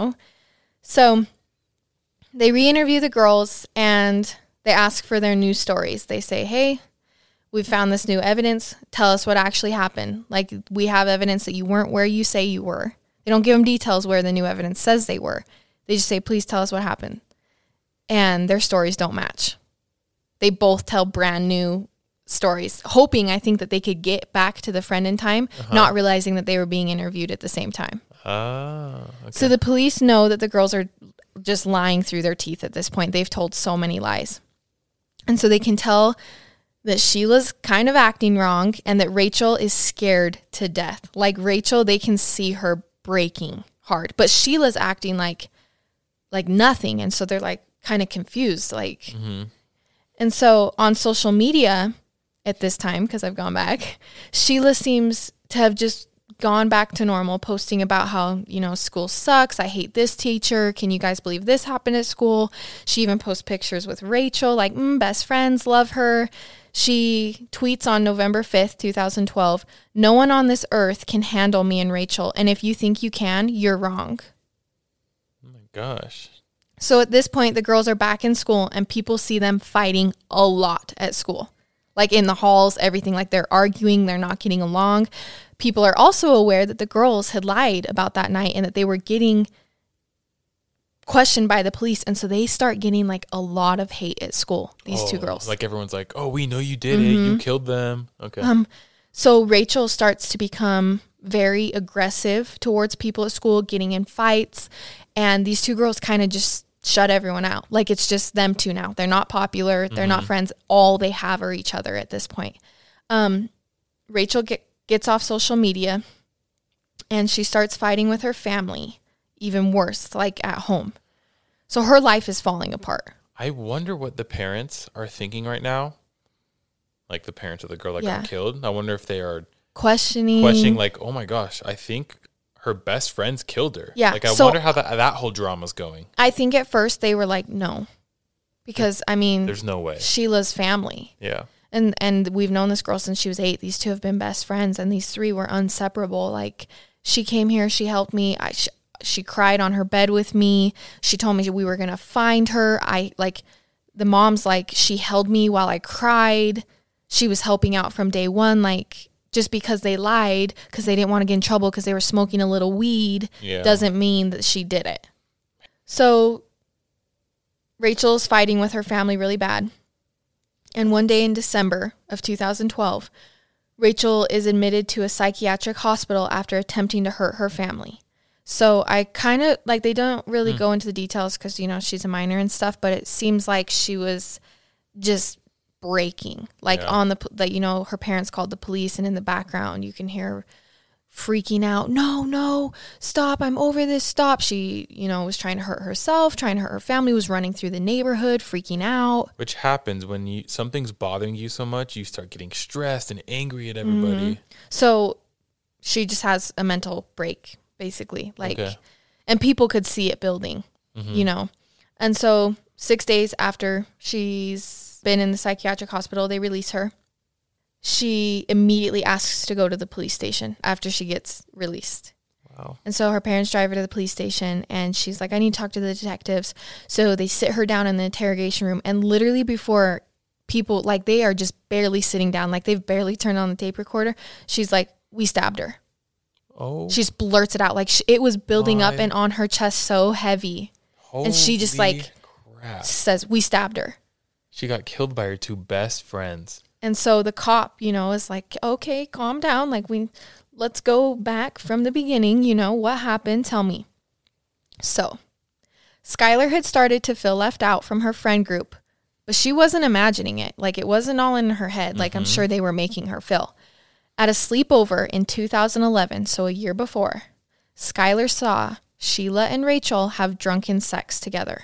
So they re-interview the girls and they ask for their news stories. They say, hey, we found this new evidence. Tell us what actually happened. Like, we have evidence that you weren't where you say you were. They don't give them details where the new evidence says they were. They just say, please tell us what happened. And their stories don't match. They both tell brand new stories, hoping, I think, that they could get back to the friend in time, not realizing that they were being interviewed at the same time.
Okay.
So the police know that the girls are just lying through their teeth at this point. They've told so many lies. And so they can tell that Sheila's kind of acting wrong and that Rachel is scared to death. Like, Rachel, they can see her breaking hard. But Sheila's acting like nothing. And so they're, like, kind of confused. Like... And so on social media at this time, because I've gone back, Sheila seems to have just gone back to normal, posting about how, school sucks. I hate this teacher. Can you guys believe this happened at school? She even posts pictures with Rachel, like, best friends, love her. She tweets on November 5th, 2012, no one on this earth can handle me and Rachel. And if you think you can, you're wrong.
Oh my gosh.
So at this point, the girls are back in school and people see them fighting a lot at school. Like in the halls, everything, like they're arguing, they're not getting along. People are also aware that the girls had lied about that night and that they were getting questioned by the police. And so they start getting like a lot of hate at school, these two girls.
Like everyone's like, oh, we know you did it. You killed them. Okay.
So Rachel starts to become very aggressive towards people at school, getting in fights. And these two girls kind of just shut everyone out. Like, it's just them two now. They're not popular. They're not friends. All they have are each other at this point. Rachel gets off social media and she starts fighting with her family, even worse, like at home. So her life is falling apart.
I wonder what the parents are thinking right now. Like the parents of the girl that got killed. I wonder if they are questioning like, oh my gosh, I think her best friends killed her.
Yeah.
Like, I wonder how that whole drama's going.
I think at first they were like, no. Because, I mean...
There's no way.
Sheila's family.
Yeah.
And we've known this girl since she was 8. These two have been best friends, and these 3 were inseparable. Like, she came here, she helped me. She cried on her bed with me. She told me we were going to find her. The mom's like, she held me while I cried. She was helping out from day one. Like, just because they lied because they didn't want to get in trouble because they were smoking a little weed doesn't mean that she did it. So Rachel's fighting with her family really bad. And one day in December of 2012, Rachel is admitted to a psychiatric hospital after attempting to hurt her family. So I kind of, like, they don't really go into the details because, you know, she's a minor and stuff, but it seems like she was just breaking. Like, on you know, her parents called the police, and in the background you can hear her freaking out. No, stop, I'm over this, stop. She, you know, was trying to hurt herself, trying to hurt her family, was running through the neighborhood, freaking out.
Which happens when something's bothering you so much, you start getting stressed and angry at everybody.
So she just has a mental break, basically. Like, and people could see it building, you know. And so 6 days after she's been in the psychiatric hospital, they release her. She immediately asks to go to the police station after she gets released. Wow. And so her parents drive her to the police station, and she's like, I need to talk to the detectives. So they sit her down in the interrogation room, and literally before people, like, they are just barely sitting down, like they've barely turned on the tape recorder, she's like, we stabbed her. Oh. She just blurts it out. Like, it was building up and on her chest so heavy. And she just, like, says, we stabbed her.
She got killed by her 2 best friends.
And so the cop, you know, is like, okay, calm down. Like, let's go back from the beginning. You know, what happened? Tell me. So Skylar had started to feel left out from her friend group, but she wasn't imagining it. Like, it wasn't all in her head. Like, I'm sure they were making her feel. At a sleepover in 2011, so a year before, Skylar saw Sheila and Rachel have drunken sex together.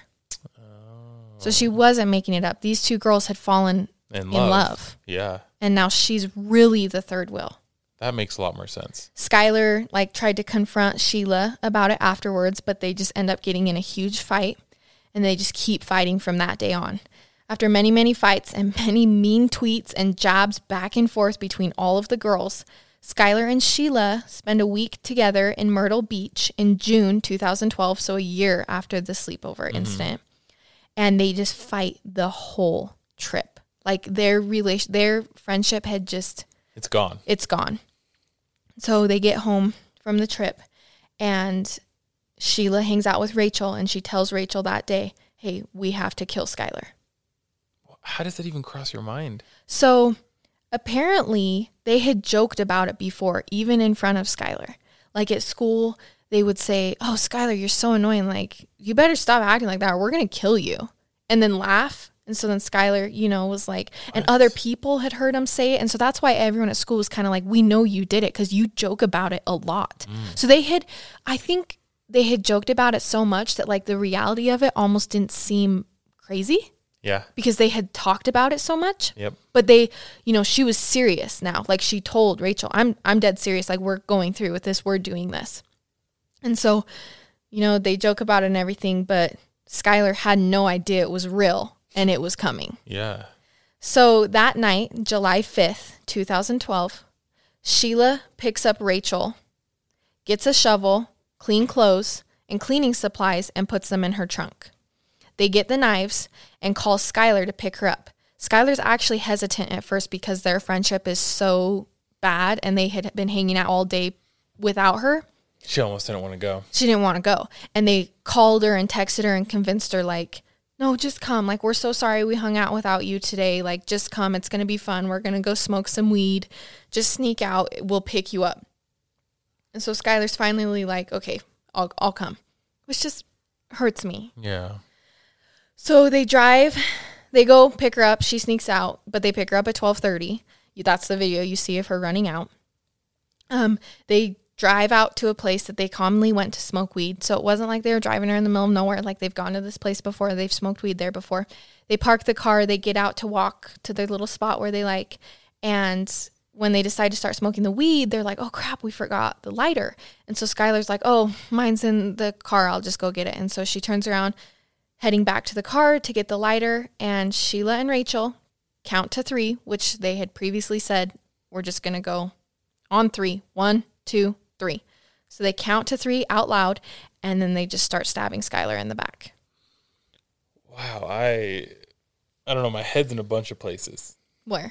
Oh. So she wasn't making it up. These 2 girls had fallen in love.
Yeah.
And now she's really the third wheel.
That makes a lot more sense.
Skylar, like, tried to confront Sheila about it afterwards, but they just end up getting in a huge fight, and they just keep fighting from that day on. After many, many fights and many mean tweets and jabs back and forth between all of the girls, Skylar and Sheila spend a week together in Myrtle Beach in June 2012, so a year after the sleepover incident. And they just fight the whole trip. Like, their friendship had just...
It's gone.
It's gone. So they get home from the trip, and Sheila hangs out with Rachel, and she tells Rachel that day, hey, we have to kill Skylar.
How does that even cross your mind?
So apparently they had joked about it before, even in front of Skylar. Like, at school, they would say, oh, Skylar, you're so annoying. Like, you better stop acting like that or we're going to kill you. And then laugh. And so then Skylar, you know, was like, and other people had heard him say it. And so that's why everyone at school was kind of like, we know you did it because you joke about it a lot. So I think they had joked about it so much that, like, the reality of it almost didn't seem crazy.
Yeah.
Because they had talked about it so much.
Yep.
But they, you know, she was serious now. Like, she told Rachel, I'm dead serious. Like, we're going through with this. We're doing this. And so, you know, they joke about it and everything, but Skylar had no idea it was real. And it was coming.
Yeah.
So that night, July 5th, 2012, Sheila picks up Rachel, gets a shovel, clean clothes, and cleaning supplies, and puts them in her trunk. They get the knives and call Skylar to pick her up. Skylar's actually hesitant at first because their friendship is so bad, and they had been hanging out all day without her.
She almost didn't want to go.
She didn't want to go. And they called her and texted her and convinced her, like, no, just come. Like, we're so sorry we hung out without you today. Like, just come. It's going to be fun. We're going to go smoke some weed. Just sneak out. We'll pick you up. And so Skylar's finally like, okay, I'll come. Which just hurts me.
Yeah.
So they drive. They go pick her up. She sneaks out, but they pick her up at 12:30. That's the video you see of her running out. They drive out to a place that they commonly went to smoke weed. So it wasn't like they were driving her in the middle of nowhere. Like, they've gone to this place before. They've smoked weed there before. They park the car. They get out to walk to their little spot where they like. And when they decide to start smoking the weed, they're like, oh, crap, we forgot the lighter. And so Skylar's like, oh, mine's in the car. I'll just go get it. And so she turns around, heading back to the car to get the lighter. And Sheila and Rachel count to 3, which they had previously said, we're just going to go on 3. 1, 2, 3. So they count to 3 out loud, and then they just start stabbing Skylar in the back.
Wow, I don't know. My head's in a bunch of places.
Where?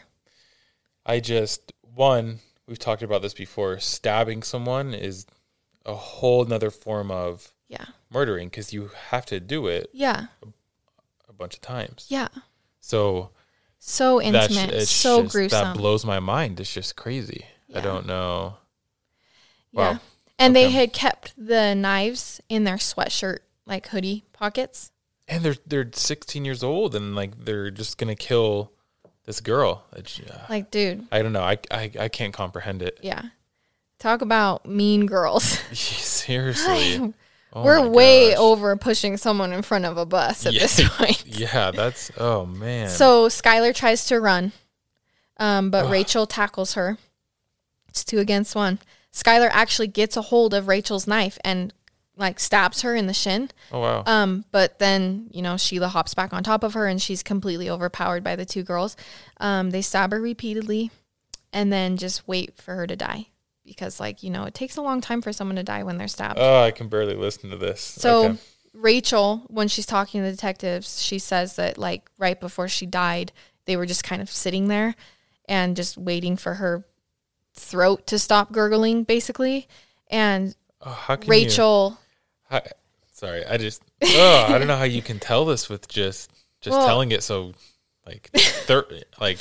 We've talked about this before. Stabbing someone is a whole nother form of murdering because you have to do it a bunch of times.
Yeah.
So
intimate, so gruesome.
That blows my mind. It's just crazy. Yeah. I don't know. Wow.
Yeah. And they had kept the knives in their sweatshirt, like hoodie pockets.
And they're 16 years old, and like they're just gonna kill this girl.
Like, dude,
I don't know. I can't comprehend it.
Yeah, talk about mean girls.
Seriously,
we're way over pushing someone in front of a bus at this point.
Yeah, that's man.
So Skylar tries to run, but Rachel tackles her. It's 2 against 1. Skylar actually gets a hold of Rachel's knife and like stabs her in the shin.
Oh, wow.
But then, Sheila hops back on top of her and she's completely overpowered by the 2 girls. They stab her repeatedly and then just wait for her to die because it takes a long time for someone to die when they're stabbed.
Oh, I can barely listen to this.
So
okay.
Rachel, when she's talking to the detectives, she says that like right before she died, they were just kind of sitting there and just waiting for her throat to stop gurgling basically. And Rachel...
Sorry, I don't know how you can tell this with just telling it so like I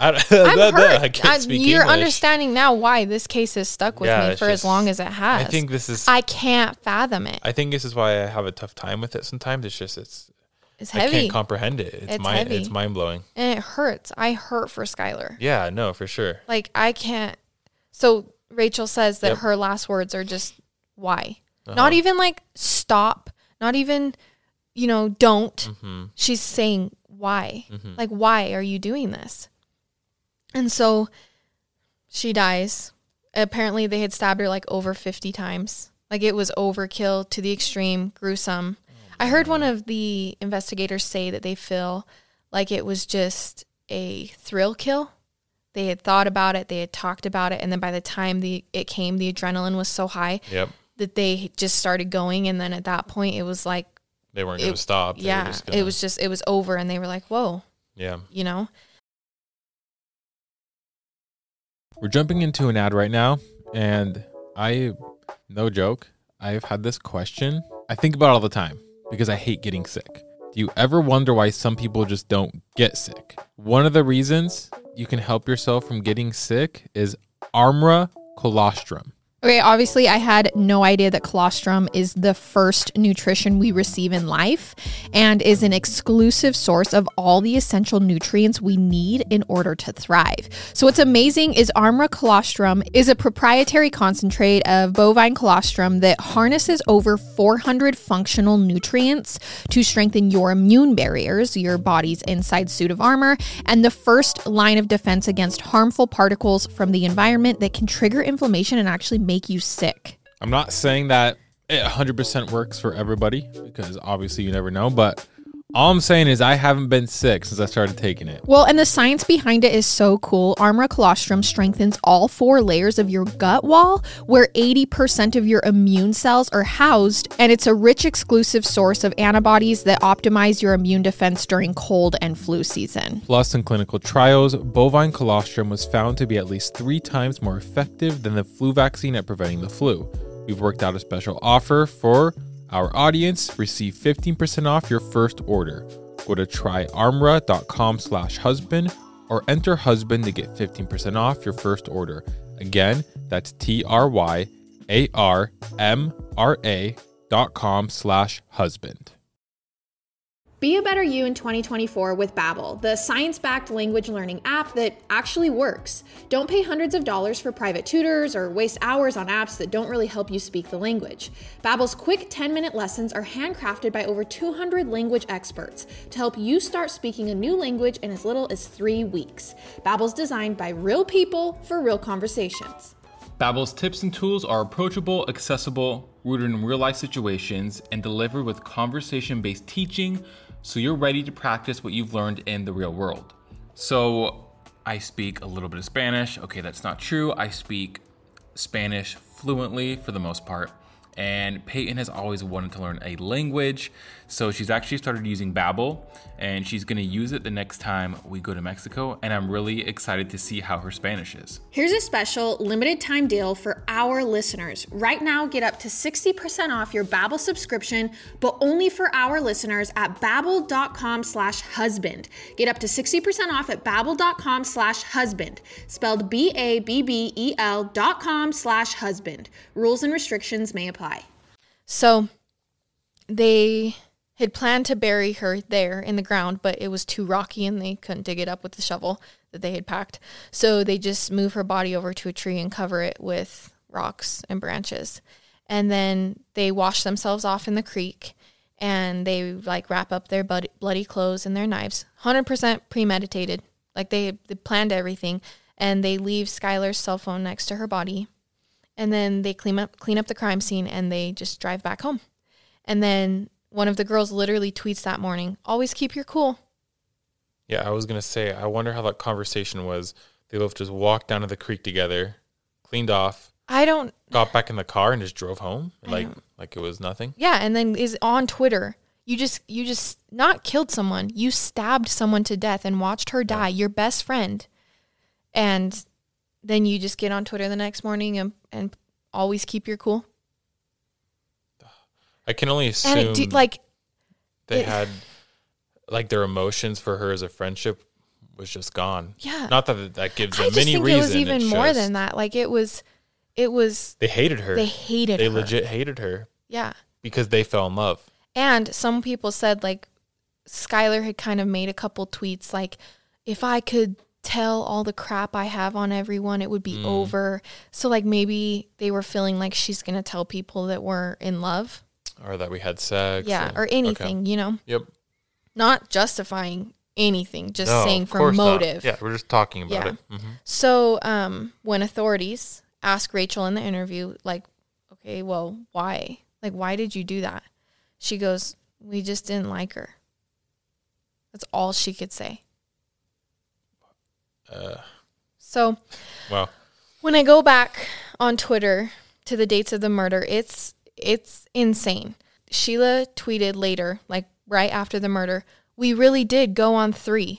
can't speak English.
You're understanding now why this case has stuck with me for as long as it has.
I think I
can't fathom it.
I think this is why I have a tough time with it sometimes. It's
heavy.
I can't comprehend it. It's mind blowing.
And it hurts. I hurt for Skylar.
Yeah, no, for sure.
Like I can't. So Rachel says that her last words are just why. Not even like stop, not even, don't. Mm-hmm. She's saying why. Mm-hmm. Like, why are you doing this? And so she dies. Apparently they had stabbed her like over 50 times. Like it was overkill to the extreme, gruesome. I heard one of the investigators say that they feel like it was just a thrill kill. They had thought about it. They had talked about it. And then by the time it came, the adrenaline was so high. Yep. That they just started going, and then at that point, it was like
they weren't going to stop.
It was over, and they were like, "Whoa!"
Yeah,
We're jumping into an ad right now, and no joke, I've had this question. I think about it all the time because I hate getting sick. Do you ever wonder why some people just don't get sick? One of the reasons you can help yourself from getting sick is Armra Colostrum.
Okay, obviously I had no idea that colostrum is the first nutrition we receive in life and is an exclusive source of all the essential nutrients we need in order to thrive. So what's amazing is Armra Colostrum is a proprietary concentrate of bovine colostrum that harnesses over 400 functional nutrients to strengthen your immune barriers, your body's inside suit of armor, and the first line of defense against harmful particles from the environment that can trigger inflammation and actually make you sick.
I'm not saying that it 100% works for everybody because obviously you never know, but all I'm saying is I haven't been sick since I started taking it.
Well, and the science behind it is so cool. Armra Colostrum strengthens all 4 layers of your gut wall where 80% of your immune cells are housed, and it's a rich exclusive source of antibodies that optimize your immune defense during cold and flu season.
Plus, in clinical trials, bovine colostrum was found to be at least 3 times more effective than the flu vaccine at preventing the flu. We've worked out a special offer for our audience. Receive 15% off your first order. Go to tryarmra.com/husband or enter husband to get 15% off your first order. Again, that's tryarmra.com/husband.
Be a better you in 2024 with Babbel, the science-backed language learning app that actually works. Don't pay hundreds of dollars for private tutors or waste hours on apps that don't really help you speak the language. Babbel's quick 10-minute lessons are handcrafted by over 200 language experts to help you start speaking a new language in as little as 3 weeks. Babbel's designed by real people for real conversations.
Babbel's tips and tools are approachable, accessible, rooted in real-life situations, and delivered with conversation-based teaching, so you're ready to practice what you've learned in the real world. So I speak a little bit of Spanish. Okay, that's not true. I speak Spanish fluently for the most part. And Peyton has always wanted to learn a language. So she's actually started using Babbel, and she's going to use it the next time we go to Mexico. And I'm really excited to see how her Spanish is.
Here's a special limited time deal for our listeners. Right now, get up to 60% off your Babbel subscription, but only for our listeners at babbel.com/husband. Get up to 60% off at babbel.com/husband. Spelled BABBEL.com/husband. Rules and restrictions may apply. So they had planned to bury her there in the ground, but it was too rocky and they couldn't dig it up with the shovel that they had packed. So they just move her body over to a tree and cover it with rocks and branches. And then they wash themselves off in the creek, and they like wrap up their bloody clothes and their knives. 100% premeditated. Like they planned everything. And they leave Skylar's cell phone next to her body. And then they clean up the crime scene, and they just drive back home. And then one of the girls literally tweets that morning, "Always keep your cool."
Yeah, I was going to say, I wonder how that conversation was. They both just walked down to the creek together, cleaned off, got back in the car and just drove home like it was nothing.
Yeah, and then is on Twitter. You just not killed someone. You stabbed someone to death and watched her die, your best friend. And then you just get on Twitter the next morning and always keep your cool.
I can only assume they had like their emotions for her as a friendship was just gone.
Yeah.
Not that gives them any reason.
I just think it was even more than that. Like it was.
They hated her.
They
legit hated her.
Yeah.
Because they fell in love.
And some people said like Skylar had kind of made a couple tweets like, if I could tell all the crap I have on everyone, it would be over. So like maybe they were feeling like she's going to tell people that we're in love.
Or that we had sex.
Yeah, or anything, you know?
Yep.
Not justifying anything, just saying for motive.
Not. Yeah, we're just talking about it. Mm-hmm.
So when authorities ask Rachel in the interview, like, okay, well, why? Like, why did you do that? She goes, we just didn't like her. That's all she could say. So,
wow.
When I go back on Twitter to the dates of the murder, it's insane. Sheila tweeted later, like right after the murder, we really did go on 3.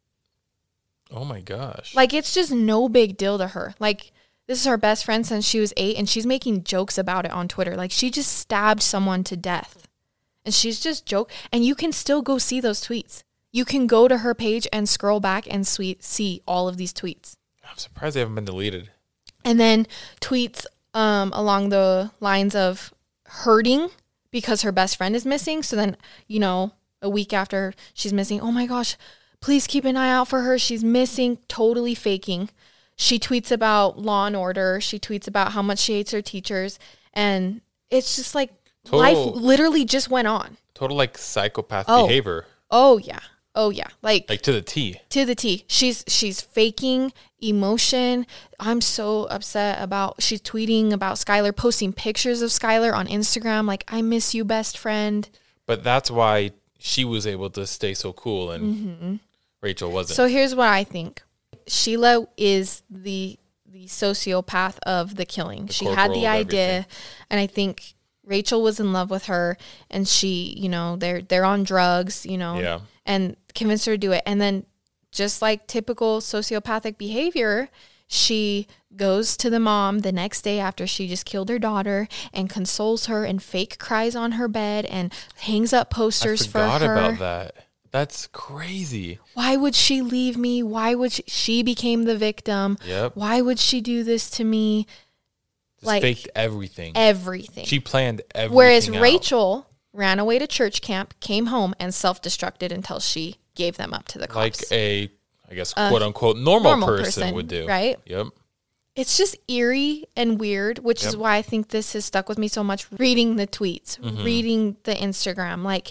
Oh my gosh.
Like it's just no big deal to her. Like this is her best friend since she was 8, and she's making jokes about it on Twitter. Like she just stabbed someone to death. And she's just and you can still go see those tweets. You can go to her page and scroll back and see all of these tweets.
I'm surprised they haven't been deleted.
And then tweets along the lines of hurting because her best friend is missing. So then, you know, a week after she's missing, oh my gosh, please keep an eye out for her. She's missing, totally faking. She tweets about Law and Order. She tweets about how much she hates her teachers. And it's just like life literally just went on.
Total like psychopath behavior.
Oh, yeah. Oh, yeah. Like
to the T.
To the T. She's faking emotion. I'm so upset she's tweeting about Skylar, posting pictures of Skylar on Instagram. Like, I miss you, best friend.
But that's why she was able to stay so cool and Rachel wasn't.
So here's what I think. Sheila is the sociopath of the killing. She had the idea, and I think Rachel was in love with her, and she, you know, they're on drugs, you know, and convinced her to do it. And then just like typical sociopathic behavior, she goes to the mom the next day after she just killed her daughter and consoles her and fake cries on her bed and hangs up posters for her.
I forgot about that. That's crazy.
Why would she leave me? Why would she became the victim?
Yep.
Why would she do this to me?
Just faked everything.
Everything.
She planned everything.
Whereas
out.
Rachel ran away to church camp, came home, and self-destructed until she gave them up to the cops.
Like a, I guess, quote-unquote, normal person would do.
Right?
Yep.
It's just eerie and weird, which is why I think this has stuck with me so much. Reading the tweets, reading the Instagram. Like,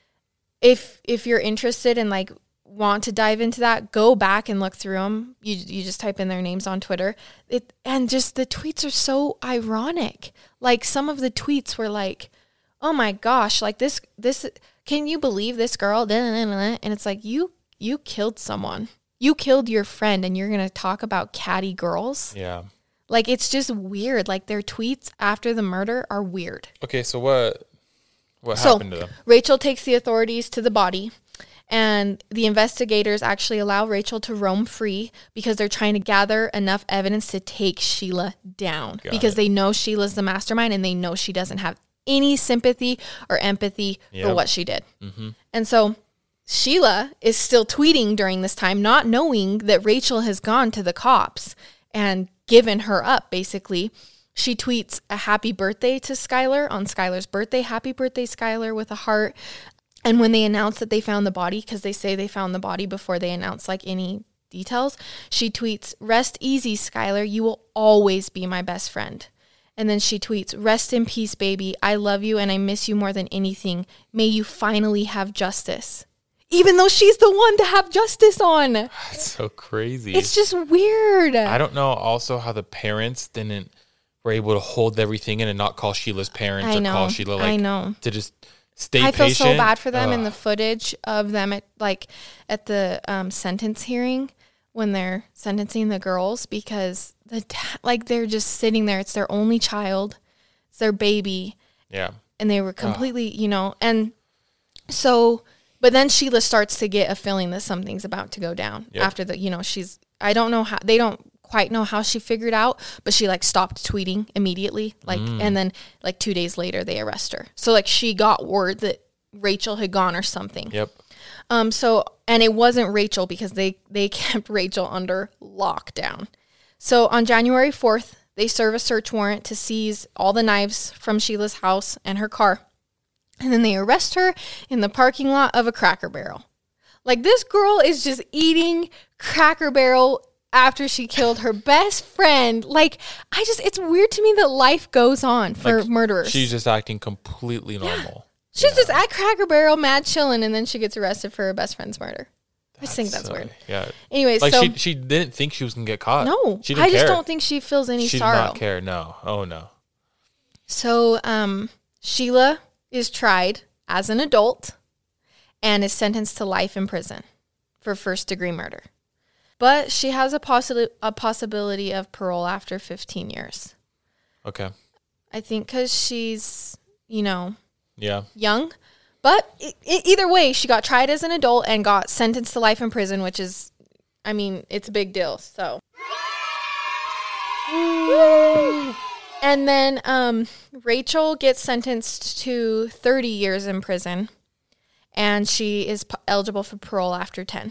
if you're interested and, like, want to dive into that, go back and look through them. You just type in their names on Twitter. And just the tweets are so ironic. Like, some of the tweets were like, oh my gosh, like this, can you believe this girl? And it's like, you killed someone. You killed your friend and you're going to talk about catty girls?
Yeah.
Like, it's just weird. Like, their tweets after the murder are weird.
Okay, so what happened to them?
Rachel takes the authorities to the body, and the investigators actually allow Rachel to roam free because they're trying to gather enough evidence to take Sheila down. Because they know Sheila's the mastermind, and they know she doesn't have any sympathy or empathy for what she did. Mm-hmm. And so Sheila is still tweeting during this time, not knowing that Rachel has gone to the cops and given her up, basically. She tweets a happy birthday to Skylar on Skylar's birthday. Happy birthday, Skylar, with a heart. And when they announce that they found the body, because they say they found the body before they announce like any details, she tweets, "Rest easy, Skylar. You will always be my best friend." And then she tweets, "Rest in peace, baby. I love you and I miss you more than anything. May you finally have justice." Even though she's the one to have justice on.
That's so crazy.
It's just weird.
I don't know also how the parents were able to hold everything in and not call Sheila's parents call Sheila, like,
I know.
To just stay
I
patient.
feel so bad for them in the footage of them at the sentence hearing when they're sentencing the girls, because they're just sitting there. It's their only child. It's their baby.
Yeah.
And they were completely, and so, but then Sheila starts to get a feeling that something's about to go down after I don't know how, they don't quite know how she figured out, but she stopped tweeting immediately, and then 2 days later they arrest her. So she got word that Rachel had gone or something.
Yep.
And it wasn't Rachel because they kept Rachel under lockdown. So on January 4th, they serve a search warrant to seize all the knives from Sheila's house and her car. And then they arrest her in the parking lot of a Cracker Barrel. This girl is just eating Cracker Barrel after she killed her best friend. It's weird to me that life goes on for murderers.
She's just acting completely normal.
She's just at Cracker Barrel, mad chilling, and then she gets arrested for her best friend's murder. I just think that's weird.
Yeah.
Anyways,
she didn't think she was going to get caught.
No.
She didn't
I just
care.
don't think she feels any
She
sorrow.
did not care. No. Oh, no.
So Sheila is tried as an adult and is sentenced to life in prison for first-degree murder. But she has a possibility of parole after 15 years.
Okay.
I think because she's, young. But either way, she got tried as an adult and got sentenced to life in prison, which is, it's a big deal. So. Woo! And then Rachel gets sentenced to 30 years in prison, and she is eligible for parole after 10.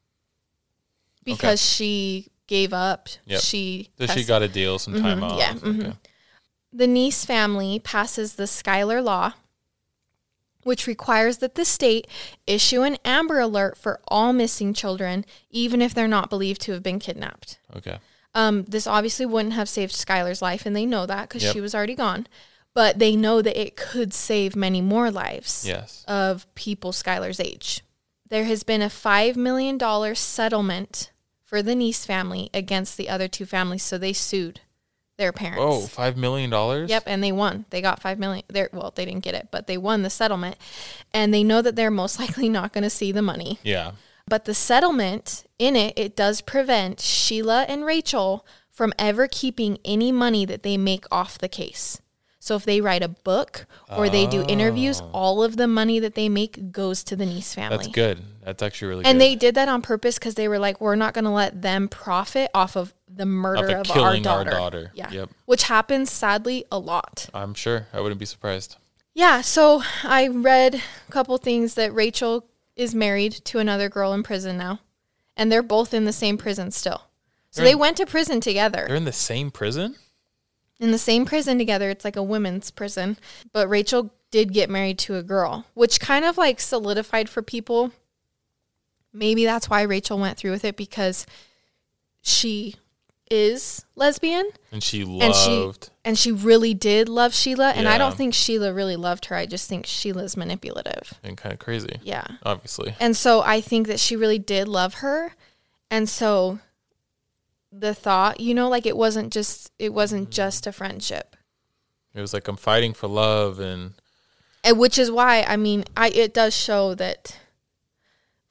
Because she gave up.
Yep.
She
got a deal, some time off.
Yeah. Mm-hmm. Okay. The Neese family passes the Skylar Law, which requires that the state issue an Amber Alert for all missing children, even if they're not believed to have been kidnapped.
Okay.
This obviously wouldn't have saved Skylar's life, and they know that because she was already gone. But they know that it could save many more lives of people Skylar's age. There has been a $5 million settlement for the Neese family against the other two families, so they sued their parents.
Oh, $5 million?
Yep, and they won. They got $5 million. They didn't get it, but they won the settlement, and they know that they're most likely not going to see the money.
Yeah.
But the settlement, it does prevent Sheila and Rachel from ever keeping any money that they make off the case. So if they write a book or they do interviews, all of the money that they make goes to the Neese family.
That's good. That's actually really good.
And they did that on purpose because they were like, we're not going to let them profit off of the murder of our daughter. Yeah.
Yep.
Which happens, sadly, a lot.
I'm sure. I wouldn't be surprised.
Yeah. So I read a couple things that Rachel is married to another girl in prison now. And they're both in the same prison still. So they went to prison together.
They're in the same prison?
In the same prison together. It's like a women's prison. But Rachel did get married to a girl, which kind of solidified for people. Maybe that's why Rachel went through with it, because she is lesbian.
And she loved.
And she really did love Sheila. And I don't think Sheila really loved her. I just think Sheila's manipulative.
And kind of crazy.
Yeah.
Obviously.
And so I think that she really did love her. And so the thought, it wasn't just a friendship.
It was I'm fighting for love, and
which is why, it does show that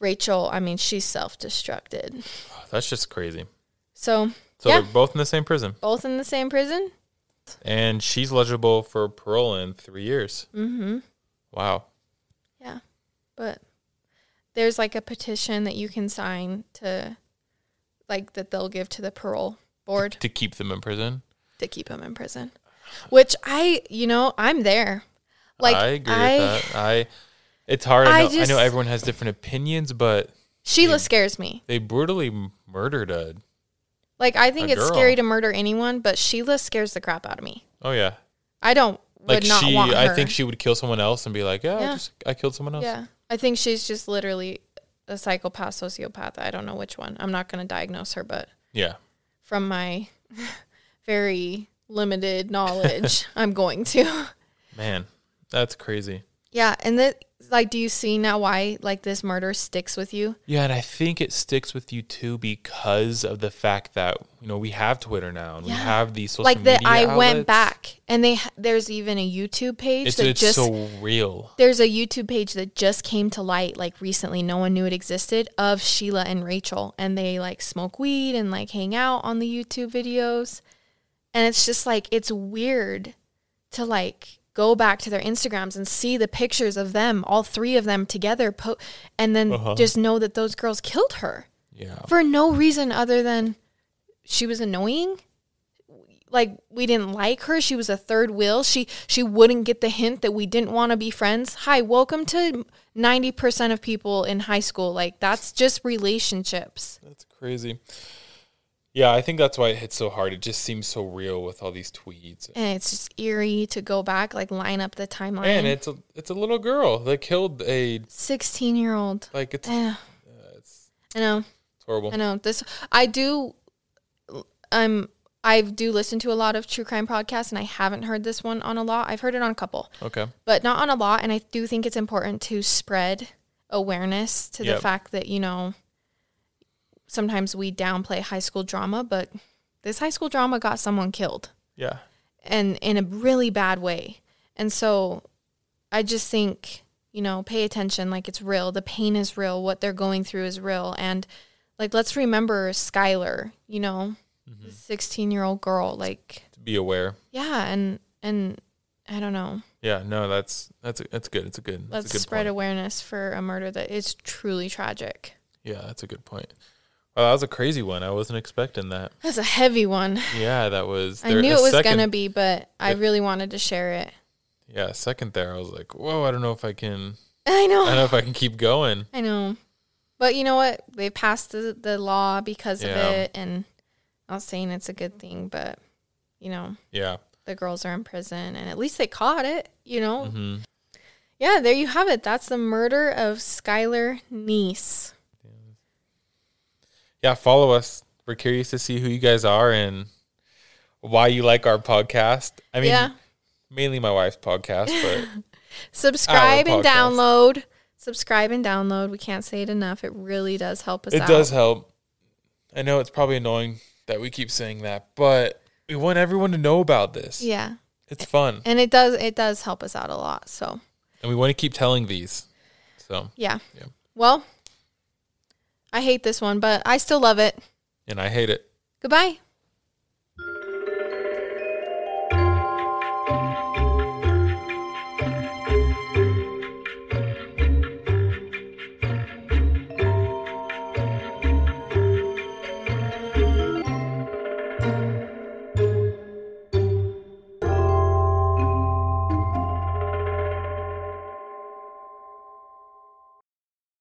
Rachel, I mean, she's self-destructed.
That's just crazy.
So
they're both in the same prison.
Both in the same prison.
And she's eligible for parole in 3 years.
Mm-hmm.
Wow.
Yeah. But there's like a petition that you can sign to, like, that they'll give to the parole board.
To keep them in prison?
To keep them in prison. Which I'm there. Like,
I agree with that. It's hard. I know everyone has different opinions, but
Sheila scares me.
They brutally murdered a
Like, I think it's
girl.
scary to murder anyone, but Sheila scares the crap out of me.
Oh yeah.
I don't
Like
would not want her.
I think she would kill someone else and be like, I killed someone else.
Yeah. I think she's just literally a psychopath, sociopath. I don't know which one. I'm not going to diagnose her, but
yeah,
from my very limited knowledge, I'm going to.
Man, that's crazy.
Yeah, and that, like, do you see now why, like, this murder sticks with you?
Yeah, and I think it sticks with you too because of the fact that, we have Twitter now and we have these social media outlets.
Went back and there's even a YouTube page
it's so real.
There's a YouTube page that just came to light, like, recently. No one knew it existed, of Sheila and Rachel, and they, like, smoke weed and, like, hang out on the YouTube videos. And it's just like, it's weird to, like, go back to their Instagrams and see the pictures of them, all three of them together, and then just know that those girls killed her.
Yeah.
For no reason other than she was annoying. Like, we didn't like her. She was a third wheel. She wouldn't get the hint that we didn't want to be friends. Hi, welcome to 90% of people in high school. Like, that's just relationships.
That's crazy. Yeah, I think that's why it hits so hard. It just seems so real with all these tweets.
And it's just eerie to go back, like, line up the timeline.
And it's a little girl that killed a
16-year-old.
Like, it's
I know.
It's horrible.
I know. I do listen to a lot of true crime podcasts, and I haven't heard this one on a lot. I've heard it on a couple.
Okay.
But not on a lot, and I do think it's important to spread awareness to the fact that, sometimes we downplay high school drama, but this high school drama got someone killed.
Yeah.
And in a really bad way. And so I just think, pay attention. Like, it's real. The pain is real. What they're going through is real. And, like, let's remember Skylar, the 16-year-old girl. Like,
to be aware.
Yeah. And I don't know.
Yeah, no, that's good.
Let's spread awareness for a murder that is truly tragic.
Yeah, that's a good point. Well, that was a crazy one. I wasn't expecting that.
That's a heavy one.
Yeah, that was.
I knew it was going to be, but I really wanted to share it.
Yeah, a second there, I was like, whoa, I don't know if I can.
I know.
I don't know if I can keep going.
I know. But you know what? They passed the law because of it, and I'm not saying it's a good thing, but,
Yeah.
The girls are in prison, and at least they caught it,
Mm-hmm.
Yeah, there you have it. That's the murder of Skylar Neese.
Yeah, follow us. We're curious to see who you guys are and why you like our podcast. I mean, mainly my wife's podcast, but
subscribe and download. Subscribe and download. We can't say it enough. It really does help us out.
It does help. I know it's probably annoying that we keep saying that, but we want everyone to know about this.
Yeah.
It's fun.
And it does help us out a lot. So.
And we want to keep telling these. So.
Yeah. Well, I hate this one, but I still love it.
And I hate it.
Goodbye.